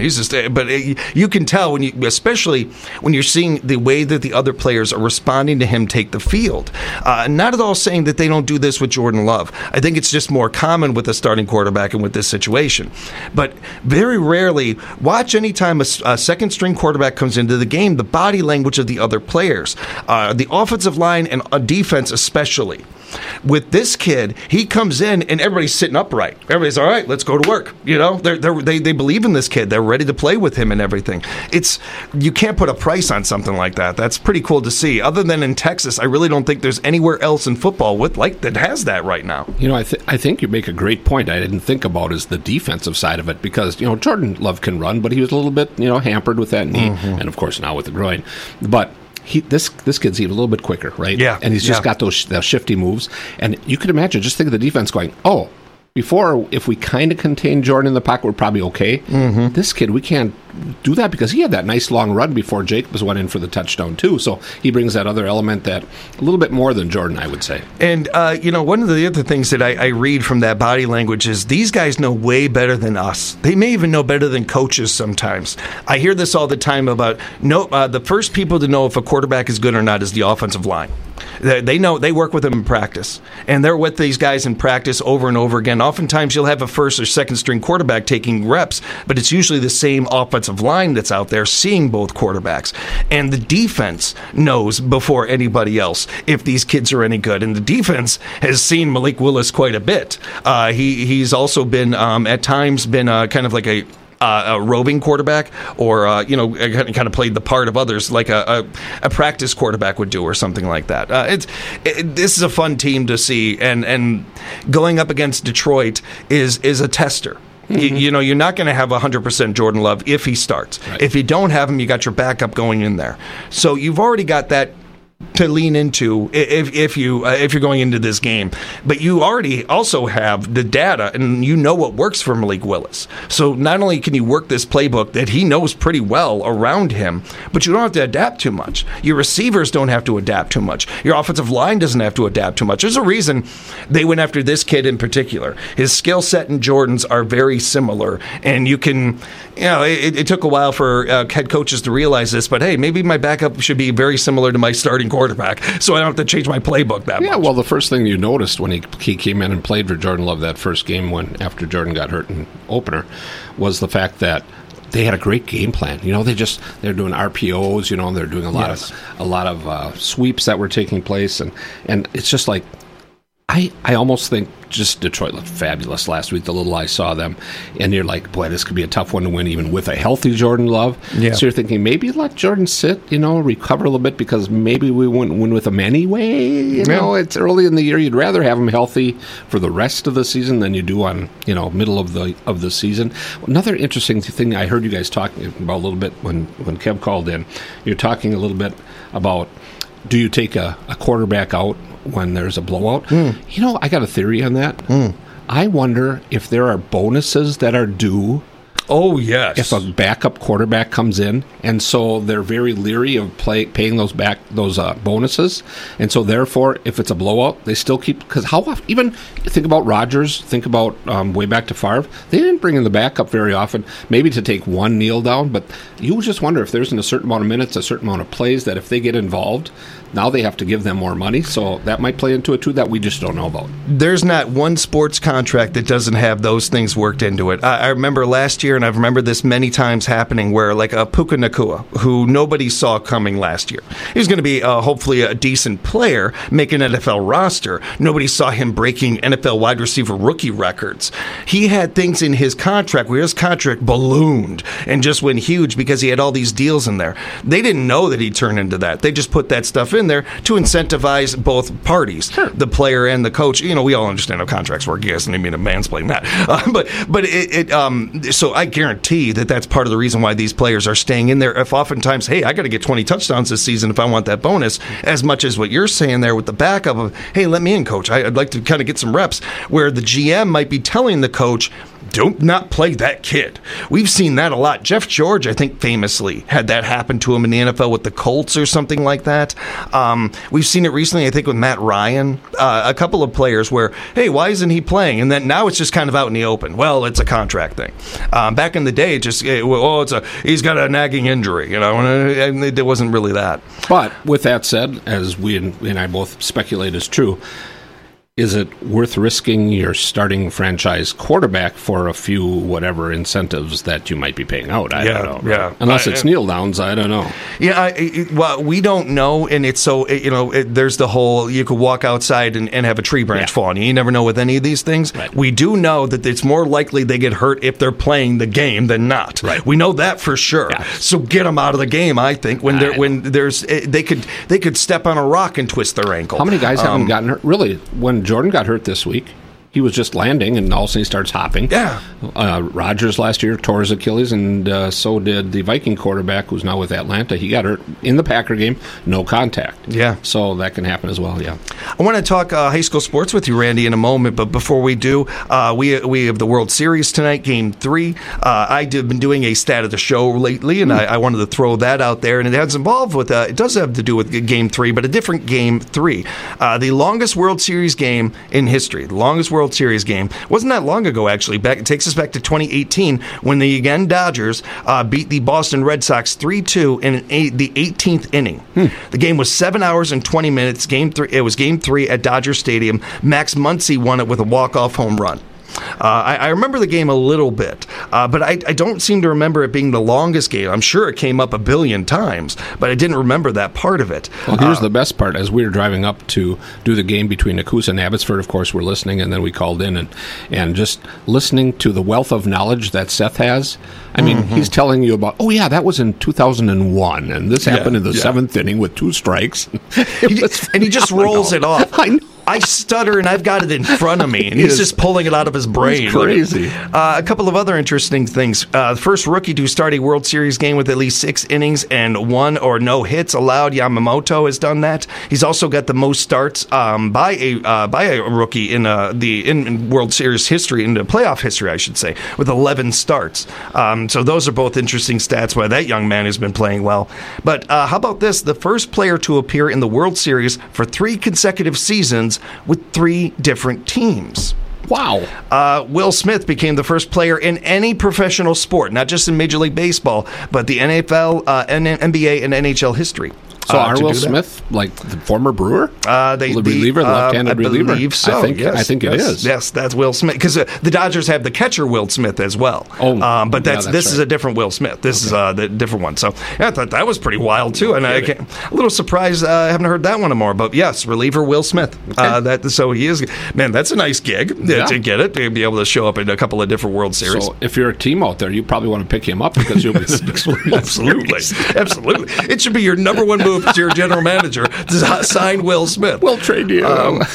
You can tell especially when you're seeing the way that the other players are responding to him take the field. Not at all saying that they don't do this with Jordan Love. I think it's just more common with a starting quarterback and with this situation. But very rarely, watch any time a second string quarterback comes into the game, the body language of the other players, the offensive line and defense especially. With this kid, he comes in and everybody's sitting upright. Everybody's all right. Let's go to work. They believe in this kid. They're ready to play with him and everything. You can't put a price on something like that. That's pretty cool to see. Other than in Texas, I really don't think there's anywhere else in football that has that right now. I think you make a great point. I didn't think about is the defensive side of it because Jordan Love can run, but he was a little bit hampered with that knee, and of course now with the groin, but. This kid's even a little bit quicker, right? Yeah. And he's just got those shifty moves. And you could imagine, just think of the defense going, before, if we kind of contain Jordan in the pocket, we're probably okay. This kid, we can't do that because he had that nice long run before Jacobs went in for the touchdown, too. So he brings that other element that a little bit more than Jordan, I would say. And, one of the other things that I read from that body language is these guys know way better than us. They may even know better than coaches sometimes. I hear this all the time about the first people to know if a quarterback is good or not is the offensive line. They know, they work with them in practice, and they're with these guys in practice over and over again. Oftentimes you'll have a first or second string quarterback taking reps, but it's usually the same offensive line that's out there seeing both quarterbacks. And the defense knows before anybody else if these kids are any good. And the defense has seen Malik Willis quite a bit. He's also been at times been kind of like a roving quarterback, or kind of played the part of others like a practice quarterback would do, or something like that. This is a fun team to see, and going up against Detroit is a tester. Mm-hmm. You're not going to have 100% Jordan Love if he starts. Right. If you don't have him, you got your backup going in there. So you've already got that to lean into if you're going into this game. But you already also have the data, and you know what works for Malik Willis. So not only can you work this playbook that he knows pretty well around him, but you don't have to adapt too much. Your receivers don't have to adapt too much. Your offensive line doesn't have to adapt too much. There's a reason they went after this kid in particular. His skill set and Jordan's are very similar, and you can, it took a while for head coaches to realize this, but hey, maybe my backup should be very similar to my starting quarterback, so I don't have to change my playbook that much. Yeah, well, the first thing you noticed when he came in and played for Jordan Love that first game after Jordan got hurt in opener was the fact that they had a great game plan. They're doing RPOs. They're doing a lot of sweeps that were taking place, and it's just like I almost think just Detroit looked fabulous last week, the little I saw them, and you're like, boy, this could be a tough one to win even with a healthy Jordan Love. Yeah. So you're thinking maybe let Jordan sit, recover a little bit, because maybe we wouldn't win with him anyway. It's early in the year. You'd rather have him healthy for the rest of the season than you do on, middle of the season. Another interesting thing I heard you guys talking about a little bit when Kev called in, you're talking a little bit about, do you take a quarterback out when there's a blowout? I got a theory on that. I wonder if there are bonuses that are due. Oh, yes. If a backup quarterback comes in, and so they're very leery of paying those bonuses, and so therefore, if it's a blowout, they still keep, because how often, even think about Rodgers, think about way back to Favre, they didn't bring in the backup very often, maybe to take one kneel down, but you just wonder if there's in a certain amount of minutes, a certain amount of plays, that if they get involved, now they have to give them more money, so that might play into it too, that we just don't know about. There's not one sports contract that doesn't have those things worked into it. I remember last year, and I've remembered this many times happening, where like a Puka Nacua, who nobody saw coming last year, he was going to be hopefully a decent player, make an NFL roster. Nobody saw him breaking NFL wide receiver rookie records. He had things in his contract where his contract ballooned and just went huge because he had all these deals in there. They didn't know that he'd turn into that. They just put that stuff in there to incentivize both parties, the player and the coach. We all understand how contracts work. You guys didn't mean to mansplain that. So I guarantee that that's part of the reason why these players are staying in there. If oftentimes, hey, I got to get 20 touchdowns this season if I want that bonus, as much as what you're saying there with the backup of, hey, let me in, coach. I'd like to kind of get some reps, where the GM might be telling the coach, don't not play that kid. We've seen that a lot. Jeff George, I think, famously had that happen to him in the NFL with the Colts or something like that. We've seen it recently, I think, with Matt Ryan. A couple of players where, hey, why isn't he playing? And then now it's just kind of out in the open. Well, it's a contract thing. Back in the day, he's got a nagging injury, and it wasn't really that. But with that said, as we and I both speculate is true, is it worth risking your starting franchise quarterback for a few whatever incentives that you might be paying out? I don't know. Yeah. Unless it's kneel downs, I don't know. Yeah, well, we don't know, and it's so, there's the whole, you could walk outside and have a tree branch fall on you. You never know with any of these things. Right. We do know that it's more likely they get hurt if they're playing the game than not. Right. We know that for sure. Yeah. So get them out of the game, I think, they could step on a rock and twist their ankle. How many guys haven't gotten hurt? Really, when Jordan got hurt this week, he was just landing, and all of a sudden he starts hopping. Yeah. Rodgers last year tore his Achilles, and so did the Viking quarterback, who's now with Atlanta. He got hurt in the Packer game, no contact. Yeah. So that can happen as well, yeah. I want to talk high school sports with you, Randy, in a moment, but before we do, we have the World Series tonight, Game 3. I've been doing a stat of the show lately, and I wanted to throw that out there, and it has involved with, it does have to do with Game 3, but a different Game 3. The longest World Series game in history, the longest World Series game. Wasn't that long ago, actually. It takes us back to 2018 when the Dodgers beat the Boston Red Sox 3-2 in the 18th inning. The game was 7 hours and 20 minutes. It was Game 3 at Dodger Stadium. Max Muncy won it with a walk-off home run. I remember the game a little bit, but I don't seem to remember it being the longest game. I'm sure it came up a billion times, but I didn't remember that part of it. Well, here's the best part. As we were driving up to do the game between Nakusa and Abbotsford, of course, we're listening, and then we called in and just listening to the wealth of knowledge that Seth has. I mean, he's telling you about, that was in 2001, and this happened in the seventh inning with 2 strikes. And he just rolls it off. I know. I stutter, and I've got it in front of me, and he's just pulling it out of his brain. It's crazy. A couple of other interesting things. The first rookie to start a World Series game with at least 6 innings and 1 or no hits allowed. Yamamoto has done that. He's also got the most starts by a rookie in World Series history, in the playoff history, I should say, with 11 starts. So those are both interesting stats why that young man has been playing well. But how about this? The first player to appear in the World Series for 3 consecutive seasons with 3 different teams. Wow. Will Smith became the first player in any professional sport, not just in Major League Baseball, but the NFL, NBA, and NHL history. So are Will Smith like the former Brewer? Reliever, left-handed reliever? I believe so. I think it is. Yes, that's Will Smith. Because the Dodgers have the catcher Will Smith as well. But this is a different Will Smith. This is the different one. So I thought that was pretty wild too. And I'm a little surprised I haven't heard that one anymore. But yes, reliever Will Smith. So he is. Man, that's a nice gig to get it, to be able to show up in a couple of different World Series. So if you're a team out there, you probably want to pick him up because you'll be absolutely. It should be your number one move as your general manager to sign Will Smith. We'll trade you.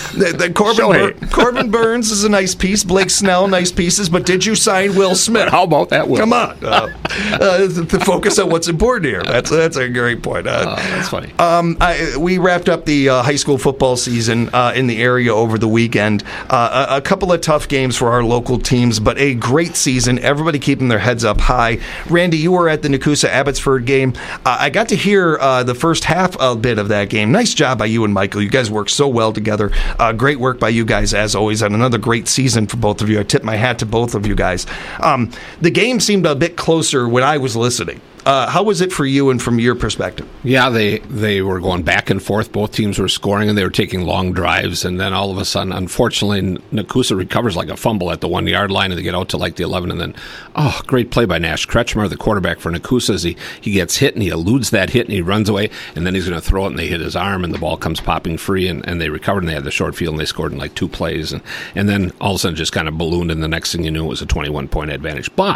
Corbin Burns is a nice piece. Blake Snell, nice pieces. But did you sign Will Smith? How about that, Will? Come on. To focus on what's important here. That's a great point. That's funny. We wrapped up the high school football season in the area over the weekend. A couple of tough games for our local teams, but a great season. Everybody keeping their heads up high. Randy, you were at the Nakusa Abbotsford game. I got to hear the first half a bit of that game. Nice job by you and Michael. You guys worked so well together. Great work by you guys as always, and another great season for both of you. I tip my hat to both of you guys. The game seemed a bit closer when I was listening. How was it for you and from your perspective? Yeah, they were going back and forth. Both teams were scoring, and they were taking long drives. And then all of a sudden, unfortunately, Nakusa recovers like a fumble at the 1-yard line, and they get out to like the 11. And then, great play by Nash Kretschmer, the quarterback for Nakusa, as he gets hit, and he eludes that hit, and he runs away. And then he's going to throw it, and they hit his arm, and the ball comes popping free, and they recovered, and they had the short field, and they scored in like 2 plays. And then all of a sudden just kind of ballooned, and the next thing you knew, it was a 21-point advantage. But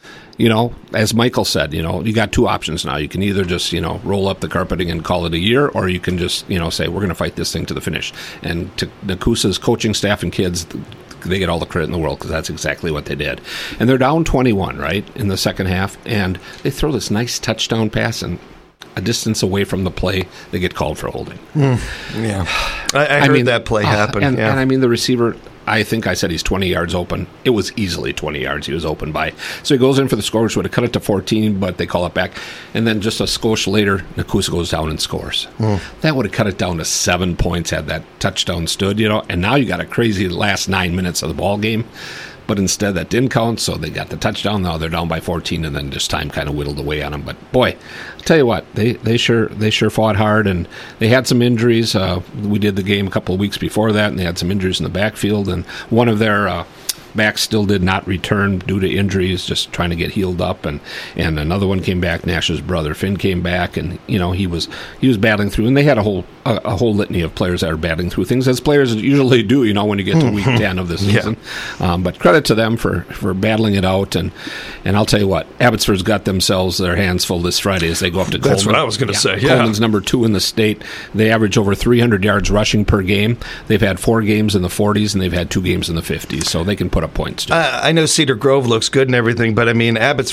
as Michael said, you got 2 options now. You can either just, roll up the carpeting and call it a year, or you can just, say, we're going to fight this thing to the finish. And to Nakusa's coaching staff and kids, they get all the credit in the world because that's exactly what they did. And they're down 21, right, in the second half, and they throw this nice touchdown pass, and a distance away from the play, they get called for holding. Yeah. I heard that play happen. And I mean, the receiver, I think I said he's 20 yards open. It was easily 20 yards he was open by. So he goes in for the score, which would have cut it to 14, but they call it back. And then just a skosh later, Nakusa goes down and scores. That would have cut it down to 7 points had that touchdown stood, And now you got a crazy last 9 minutes of the ball game. But instead, that didn't count, so they got the touchdown. Now they're down by 14, and then just time kind of whittled away on them. But boy, I'll tell you what, they sure fought hard, and they had some injuries. We did the game a couple of weeks before that, and they had some injuries in the backfield. And one of their backs still did not return due to injuries, just trying to get healed up. And another one came back. Nash's brother Finn came back, and he was battling through. And they had a whole litany of players that are battling through things, as players usually do, when you get to week 10 of the season. Yeah. But credit to them for battling it out. And I'll tell you what, Abbotsford's got themselves their hands full this Friday as they go up to Coleman. That's what I was going to say. Yeah. Coleman's number 2 in the state. They average over 300 yards rushing per game. They've had 4 games in the 40s, and they've had 2 games in the 50s, so they can put up points too. I know Cedar Grove looks good and everything, but I mean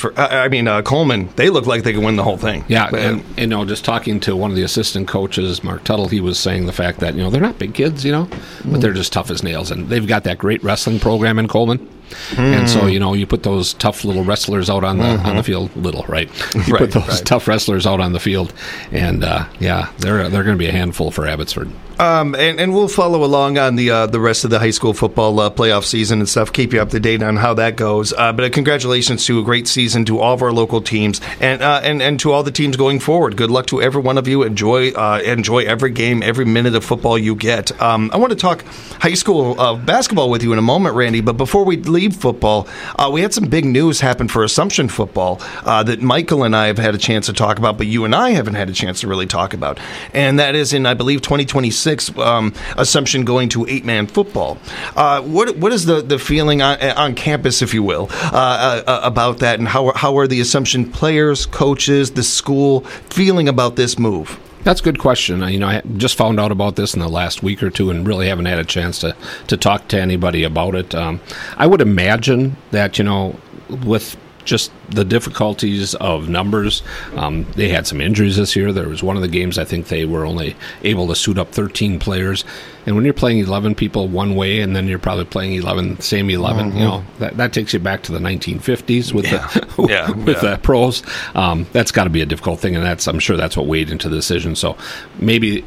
Coleman, they look like they can win the whole thing. Yeah, and just talking to one of the assistant coaches, Mark Tuttle, he was saying the fact that they're not big kids, but they're just tough as nails, and they've got that great wrestling program in Coleman. And so you put those tough little wrestlers out on the field, right? You put those tough wrestlers out on the field, and they're going to be a handful for Abbotsford. And we'll follow along on the rest of the high school football playoff season and stuff. Keep you up to date on how that goes. But congratulations to a great season to all of our local teams and to all the teams going forward. Good luck to every one of you. Enjoy every game, every minute of football you get. I want to talk high school basketball with you in a moment, Randy. But before we leave football, we had some big news happen for Assumption football that Michael and I have had a chance to talk about, but you and I haven't had a chance to really talk about. And that is in, I believe, 2026, Assumption going to 8-man football. What is the feeling on campus, if you will, about that, and how are the Assumption players, coaches, the school feeling about this move? That's a good question. I just found out about this in the last week or two and really haven't had a chance to talk to anybody about it. I would imagine that, with just the difficulties of numbers, they had some injuries this year. There was one of the games, I think they were only able to suit up 13 players. And when you're playing 11 people one way and then you're probably playing 11, that takes you back to the 1950s with the pros. That's got to be a difficult thing, and I'm sure that's what weighed into the decision. So maybe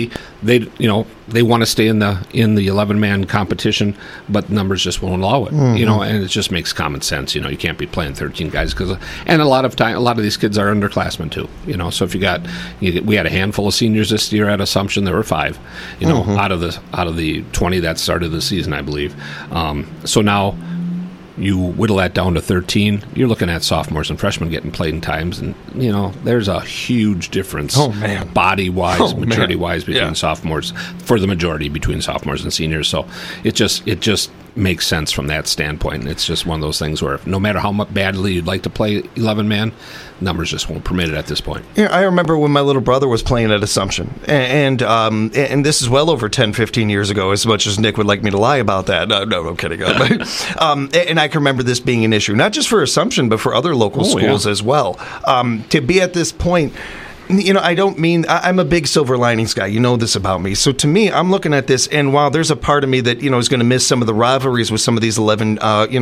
they want to stay in the 11-man competition, but numbers just won't allow it. And it just makes common sense. You can't be playing 13 guys and a lot of these kids are underclassmen too. So if we had a handful of seniors this year at Assumption, there were 5. Out of the 20 that started the season, I believe. So now you whittle that down to 13. You're looking at sophomores and freshmen getting playing times, and there's a huge difference, body-wise, maturity-wise between sophomores, for the majority between sophomores and seniors. So it just makes sense from that standpoint. And it's just one of those things where no matter how much badly you'd like to play 11-man, numbers just won't permit it at this point. Yeah, I remember when my little brother was playing at Assumption, and this is well over 10, 15 years ago, as much as Nick would like me to lie about that. No, I'm kidding. And I can remember this being an issue, not just for Assumption, but for other local schools as well. To be at this point, I'm a big silver linings guy. You know this about me. So to me, I'm looking at this, and while there's a part of me that, is going to miss some of the rivalries with some of these 11,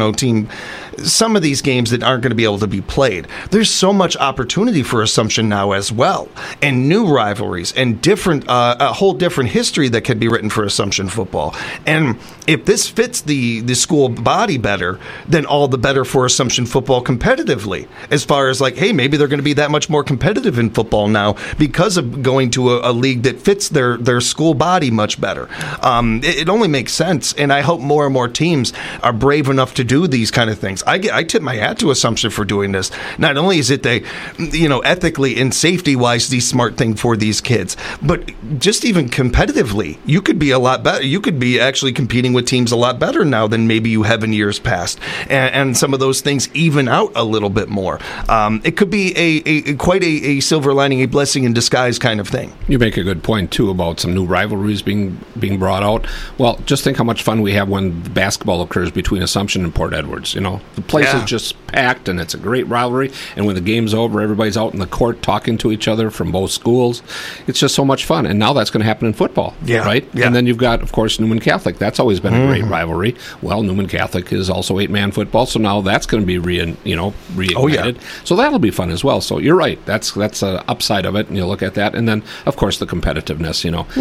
some of these games that aren't going to be able to be played, there's so much opportunity for Assumption now as well, and new rivalries, and a whole different history that could be written for Assumption football. And if this fits the school body better, then all the better for Assumption football competitively, as far as hey, maybe they're going to be that much more competitive in football now because of going to a league that fits their school body much better. It only makes sense, and I hope more and more teams are brave enough to do these kind of things. I tip my hat to Assumption for doing this. Not only is it ethically and safety-wise the smart thing for these kids, but just even competitively, you could be a lot better. You could be actually competing with teams a lot better now than maybe you have in years past, and some of those things even out a little bit more. It could be quite a silver lining, a blessing in disguise kind of thing. You make a good point too about some new rivalries being brought out. Well, just think how much fun we have when basketball occurs between Assumption and Port Edwards. The place is just packed, and it's a great rivalry. And when the game's over, everybody's out in the court talking to each other from both schools. It's just so much fun. And now that's going to happen in football, right? Yeah. And then you've got, of course, Newman Catholic. That's always been a great rivalry. Well, Newman Catholic is also 8-man football, so now that's going to be reignited. So that'll be fun as well. So you're right. That's an upside of it, and you look at that. And then, of course, the competitiveness.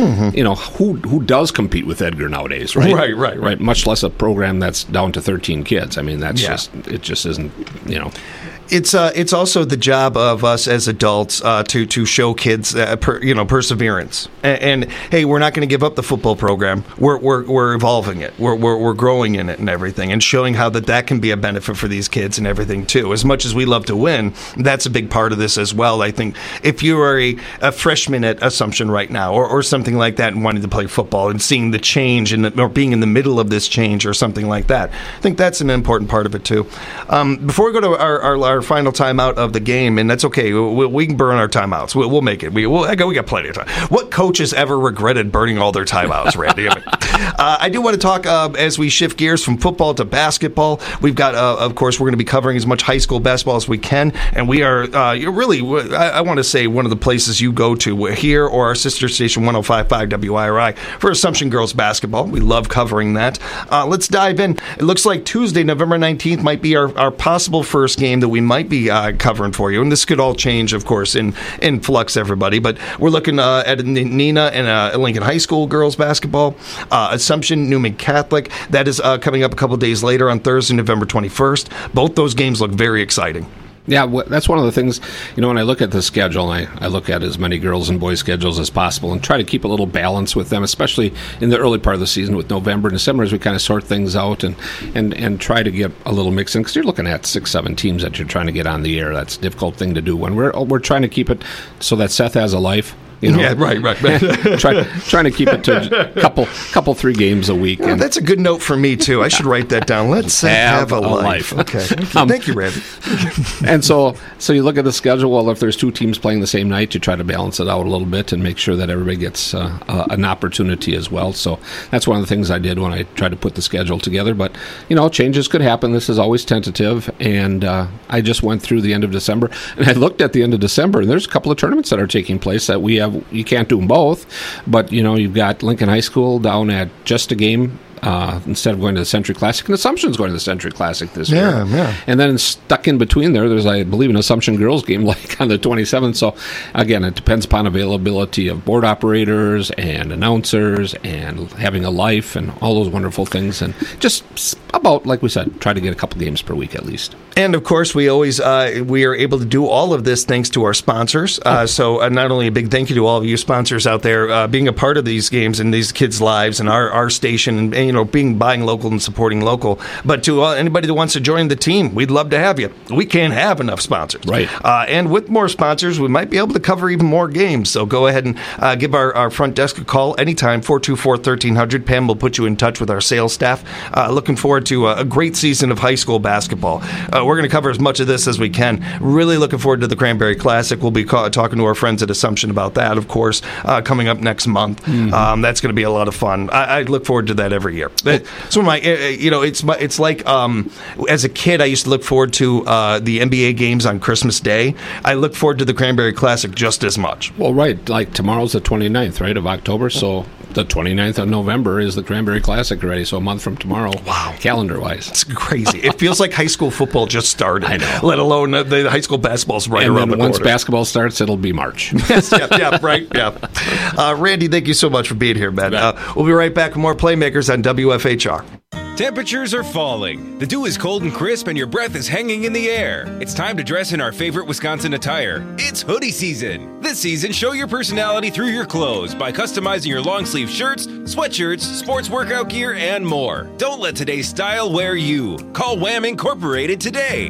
Who does compete with Edgar nowadays, right? Right. Much less a program that's down to 13 kids. I mean, that's it just isn't, It's also the job of us as adults to show kids perseverance. And hey, we're not going to give up the football program. We're evolving it. We're growing in it and everything, and showing how that can be a benefit for these kids and everything too. As much as we love to win, that's a big part of this as well. I think if you are a freshman at Assumption right now, or something like that, and wanting to play football and seeing the change or being in the middle of this change or something like that, I think that's an important part of it too. Before we go to our final timeout of the game, and that's okay. We can burn our timeouts. We'll make it. We got plenty of time. What coach has ever regretted burning all their timeouts, Randy? I do want to talk as we shift gears from football to basketball. We've got, of course, we're going to be covering as much high school basketball as we can, and we are really, I want to say, one of the places you go to here or our sister station 105.5 WIRI for Assumption girls basketball. We love covering that. Let's dive in. It looks like Tuesday, November 19th, might be our possible first game that we might be covering for you, and this could all change, of course, in flux, everybody, but we're looking at Nina and Lincoln High School girls basketball, Assumption Newman Catholic. That is coming up a couple days later on Thursday, November 21st. Both those games look very exciting. Yeah, that's one of the things, when I look at the schedule, I look at as many girls and boys schedules as possible and try to keep a little balance with them, especially in the early part of the season with November and December as we kind of sort things out and try to get a little mix in, because you're looking at 6-7 teams that you're trying to get on the air. That's a difficult thing to do when we're trying to keep it so that Seth has a life. Yeah, right. trying to keep it to a couple 3 games a week. Yeah, that's a good note for me, too. I should write that down. Let's have a life. Okay. Thank you, Randy. And so you look at the schedule. Well, if there's 2 teams playing the same night, you try to balance it out a little bit and make sure that everybody gets an opportunity as well. So that's one of the things I did when I tried to put the schedule together. But, changes could happen. This is always tentative. And I just went through the end of December. And I looked at the end of December, and there's a couple of tournaments that are taking place that we have. You can't do them both, but you've got Lincoln High School down at just a game instead of going to the Century Classic, and Assumption's going to the Century Classic this year. Yeah. And then stuck in between there's, I believe, an Assumption girls game like on the 27th. So again, it depends upon availability of board operators and announcers and having a life and all those wonderful things, and just about, like we said, try to get a couple games per week at least. And of course, we always we are able to do all of this thanks to our sponsors. So not only a big thank you to all of you sponsors out there being a part of these games and these kids' lives and our station, and buying local and supporting local, but to anybody that wants to join the team, we'd love to have you. We can't have enough sponsors, right? And with more sponsors, we might be able to cover even more games. So go ahead and give our front desk a call anytime, 424-1300. Pam will put you in touch with our sales staff. Looking forward to a great season of high school basketball. We're going to cover as much of this as we can. Really looking forward to the Cranberry Classic. We'll be talking to our friends at Assumption about that, of course, coming up next month. Mm-hmm. That's going to be a lot of fun. I look forward to that every year. So it's like as a kid, I used to look forward to the NBA games on Christmas Day. I look forward to the Cranberry Classic just as much. Well, right. Like tomorrow's the 29th, right, of October, so the 29th of November is the Cranberry Classic already, so a month from tomorrow, calendar-wise. It's crazy. It feels like high school football just started, I know. Let alone the high school basketball's right around the corner. Once basketball starts, it'll be March. Yes, right. Randy, thank you so much for being here, man. We'll be right back with more Playmakers on WFHR. Temperatures are falling. The dew is cold and crisp, and your breath is hanging in the air. It's time to dress in our favorite Wisconsin attire. It's hoodie season. This season, show your personality through your clothes by customizing your long sleeve shirts, sweatshirts, sports workout gear, and more. Don't let today's style wear you. Call Wham Incorporated today.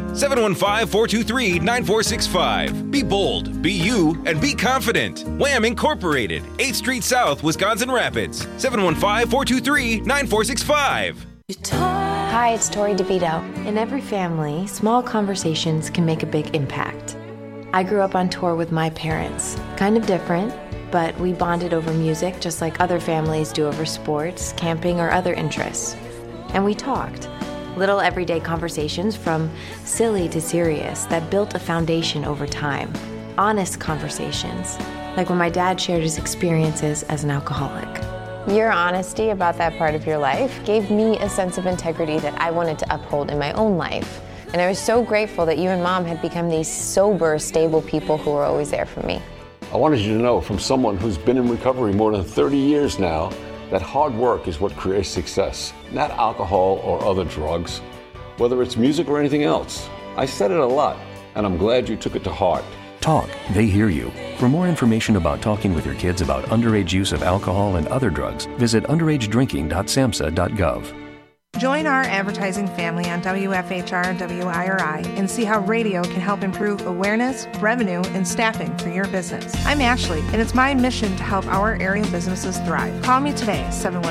715-423-9465. Be bold, be you, and be confident. Wham Incorporated, 8th Street South, Wisconsin Rapids. 715-423-9465. Hi, it's Tori DeVito. In every family, small conversations can make a big impact. I grew up on tour with my parents. Kind of different, but we bonded over music just like other families do over sports, camping, or other interests. And we talked. Little everyday conversations from silly to serious that built a foundation over time. Honest conversations, like when my dad shared his experiences as an alcoholic. Your honesty about that part of your life gave me a sense of integrity that I wanted to uphold in my own life. And I was so grateful that you and Mom had become these sober, stable people who were always there for me. I wanted you to know from someone who's been in recovery more than 30 years now that hard work is what creates success, not alcohol or other drugs, whether it's music or anything else. I said it a lot, and I'm glad you took it to heart. Talk, they hear you. For more information about talking with your kids about underage use of alcohol and other drugs, visit underagedrinking.samhsa.gov. Join our advertising family on WFHR and WIRI and see how radio can help improve awareness, revenue, and staffing for your business. I'm Ashley, and it's my mission to help our area businesses thrive. Call me today,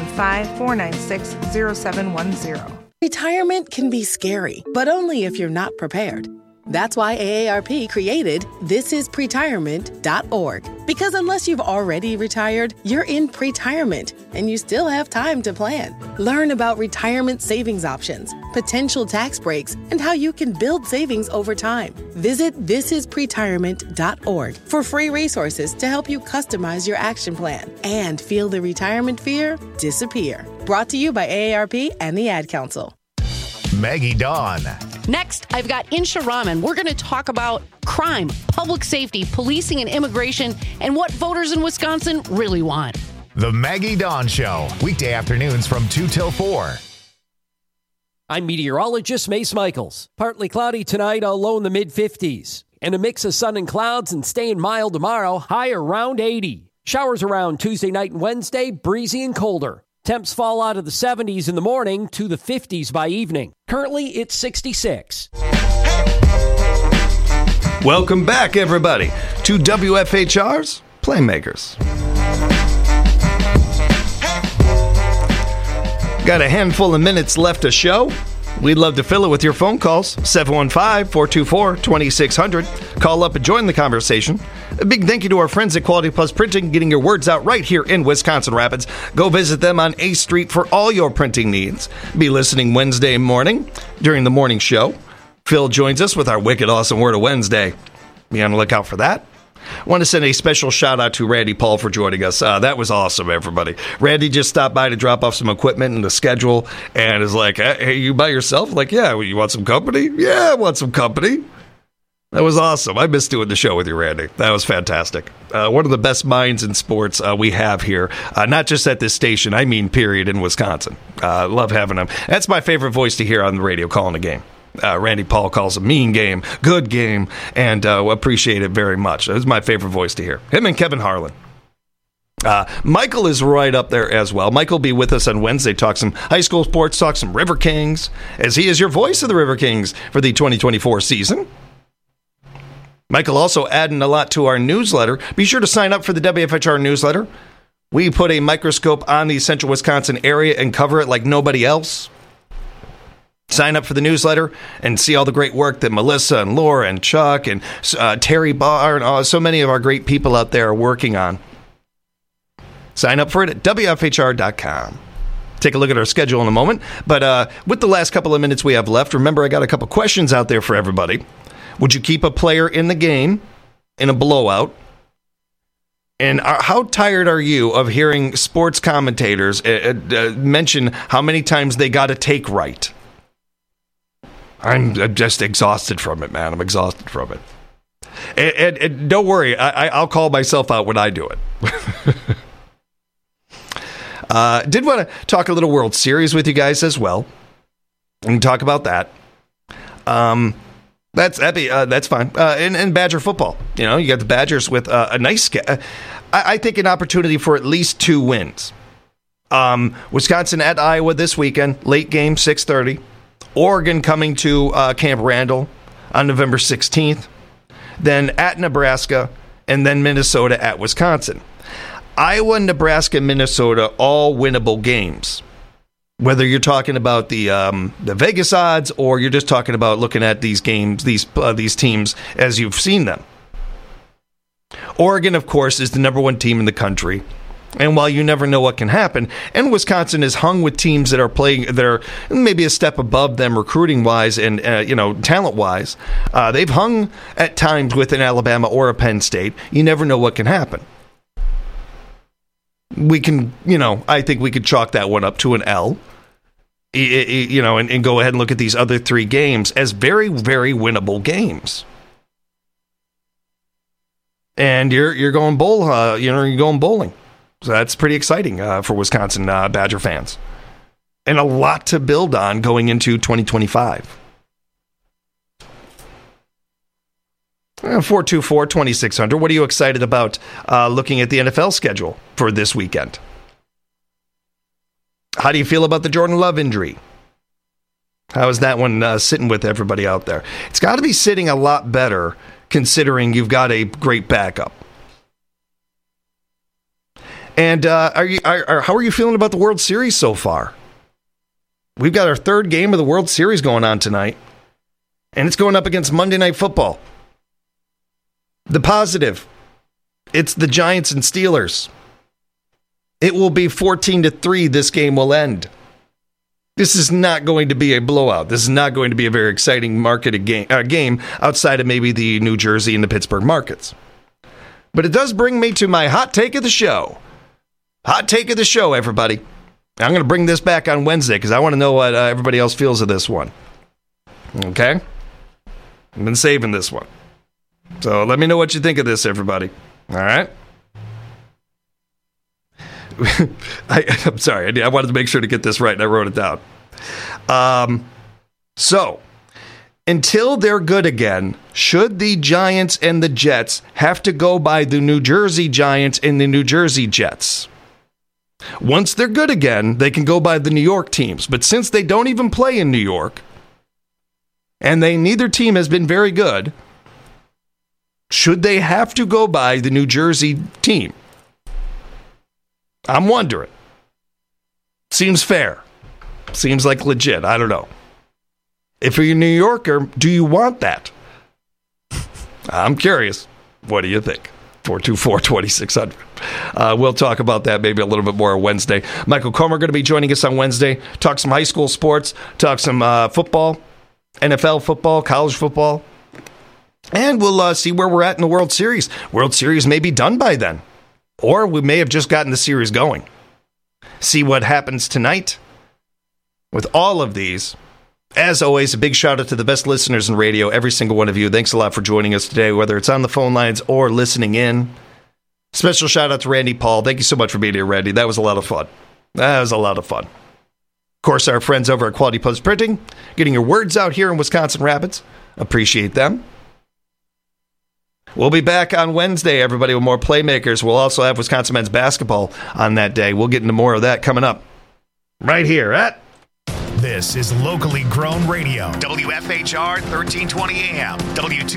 715-496-0710. Retirement can be scary, but only if you're not prepared. That's why AARP created thisispretirement.org. Because unless you've already retired, you're in pretirement, and you still have time to plan. Learn about retirement savings options, potential tax breaks, and how you can build savings over time. Visit thisispretirement.org for free resources to help you customize your action plan and feel the retirement fear disappear. Brought to you by AARP and the Ad Council. Maggie Dawn. Next, I've got Insha Rahman. We're going to talk about crime, public safety, policing, and immigration, and what voters in Wisconsin really want. The Maggie Dawn Show, weekday afternoons from 2 till 4. I'm meteorologist Mace Michaels. Partly cloudy tonight, a low in the mid-50s. And a mix of sun and clouds and staying mild tomorrow, high around 80. Showers around Tuesday night and Wednesday, breezy and colder. Temps fall out of the 70s in the morning to the 50s by evening. Currently, it's 66. Welcome back, everybody, to WFHR's Playmakers. Got a handful of minutes left to show. We'd love to fill it with your phone calls. 715-424-2600. Call up and join the conversation. A big thank you to our friends at Quality Plus Printing, getting your words out right here in Wisconsin Rapids. Go visit them on A Street for all your printing needs. Be listening Wednesday morning during the morning show. Phil joins us with our wicked awesome Word of Wednesday. Be on the lookout for that. I want to send a special shout out to Randy Paul for joining us. That was awesome, everybody. Randy just stopped by to drop off some equipment and the schedule and is like, hey, you by yourself? Like, yeah, you want some company? Yeah, I want some company. That was awesome. I missed doing the show with you, Randy. That was fantastic. One of the best minds in sports we have here, not just at this station, I mean, period, in Wisconsin. Love having him. That's my favorite voice to hear on the radio calling a game. Randy Paul calls a mean game, good game, and appreciate it very much. It was my favorite voice to hear. Him and Kevin Harlan. Michael is right up there as well. Michael will be with us on Wednesday, talk some high school sports, talk some River Kings, as he is your voice of the River Kings for the 2024 season. Michael also adding a lot to our newsletter. Be sure to sign up for the WFHR newsletter. We put a microscope on the central Wisconsin area and cover it like nobody else. Sign up for the newsletter and see all the great work that Melissa and Laura and Chuck and Terry Barr and so many of our great people out there are working on. Sign up for it at WFHR.com. Take a look at our schedule in a moment. But with the last couple of minutes we have left, remember I got a couple questions out there for everybody. Would you keep a player in the game in a blowout? And how tired are you of hearing sports commentators mention how many times they got a take right? I'm just exhausted from it, man. I'm exhausted from it. And don't worry, I'll call myself out when I do it. Did want to talk a little World Series with you guys as well. We can talk about that. That's fine. And Badger football. You know, you got the Badgers with a nice, I think, an opportunity for at least 2 wins. Wisconsin at Iowa this weekend, late game, 6:30. Oregon coming to Camp Randall on November 16th. Then at Nebraska, and then Minnesota at Wisconsin. Iowa, Nebraska, Minnesota, all winnable games. Whether you're talking about the Vegas odds or you're just talking about looking at these games, these teams as you've seen them. Oregon, of course, is the number 1 team in the country. And while you never know what can happen, and Wisconsin is hung with teams that are playing, that are maybe a step above them recruiting-wise and talent-wise, they've hung at times with an Alabama or a Penn State. You never know what can happen. We can, I think we could chalk that one up to an L, and go ahead and look at these other 3 games as very, very winnable games. And you're going you're going bowling. So that's pretty exciting for Wisconsin Badger fans. And a lot to build on going into 2025. 424-2600. What are you excited about looking at the NFL schedule for this weekend? How do you feel about the Jordan Love injury? How is that one sitting with everybody out there? It's got to be sitting a lot better considering you've got a great backup. And how are you feeling about the World Series so far? We've got our 3rd game of the World Series going on tonight, and it's going up against Monday Night Football. The positive, it's the Giants and Steelers. It will be 14-3. This game will end. This is not going to be a blowout. This is not going to be a very exciting marketed game outside of maybe the New Jersey and the Pittsburgh markets. But it does bring me to my hot take of the show. Hot take of the show, everybody. I'm going to bring this back on Wednesday because I want to know what everybody else feels of this one. Okay? I've been saving this one. So let me know what you think of this, everybody. All right? I'm sorry. I wanted to make sure to get this right, and I wrote it down. So, until they're good again, should the Giants and the Jets have to go by the New Jersey Giants and the New Jersey Jets? Once they're good again, they can go by the New York teams. But since they don't even play in New York, and neither team has been very good, should they have to go by the New Jersey team? I'm wondering. Seems fair. Seems like legit. I don't know. If you're a New Yorker, do you want that? I'm curious. What do you think? 424-2600. We'll talk about that maybe a little bit more on Wednesday. Michael Comer going to be joining us on Wednesday. Talk some high school sports. Talk some football, NFL football, college football. And we'll see where we're at in the World Series. World Series may be done by then. Or we may have just gotten the series going. See what happens tonight. With all of these, as always, a big shout out to the best listeners in radio, every single one of you. Thanks a lot for joining us today, whether it's on the phone lines or listening in. Special shout out to Randy Paul. Thank you so much for being here, Randy. That was a lot of fun. Of course, our friends over at Quality Post Printing, getting your words out here in Wisconsin Rapids. Appreciate them. We'll be back on Wednesday, everybody, with more Playmakers. We'll also have Wisconsin men's basketball on that day. We'll get into more of that coming up right here at... This is locally grown radio. WFHR 1320 AM.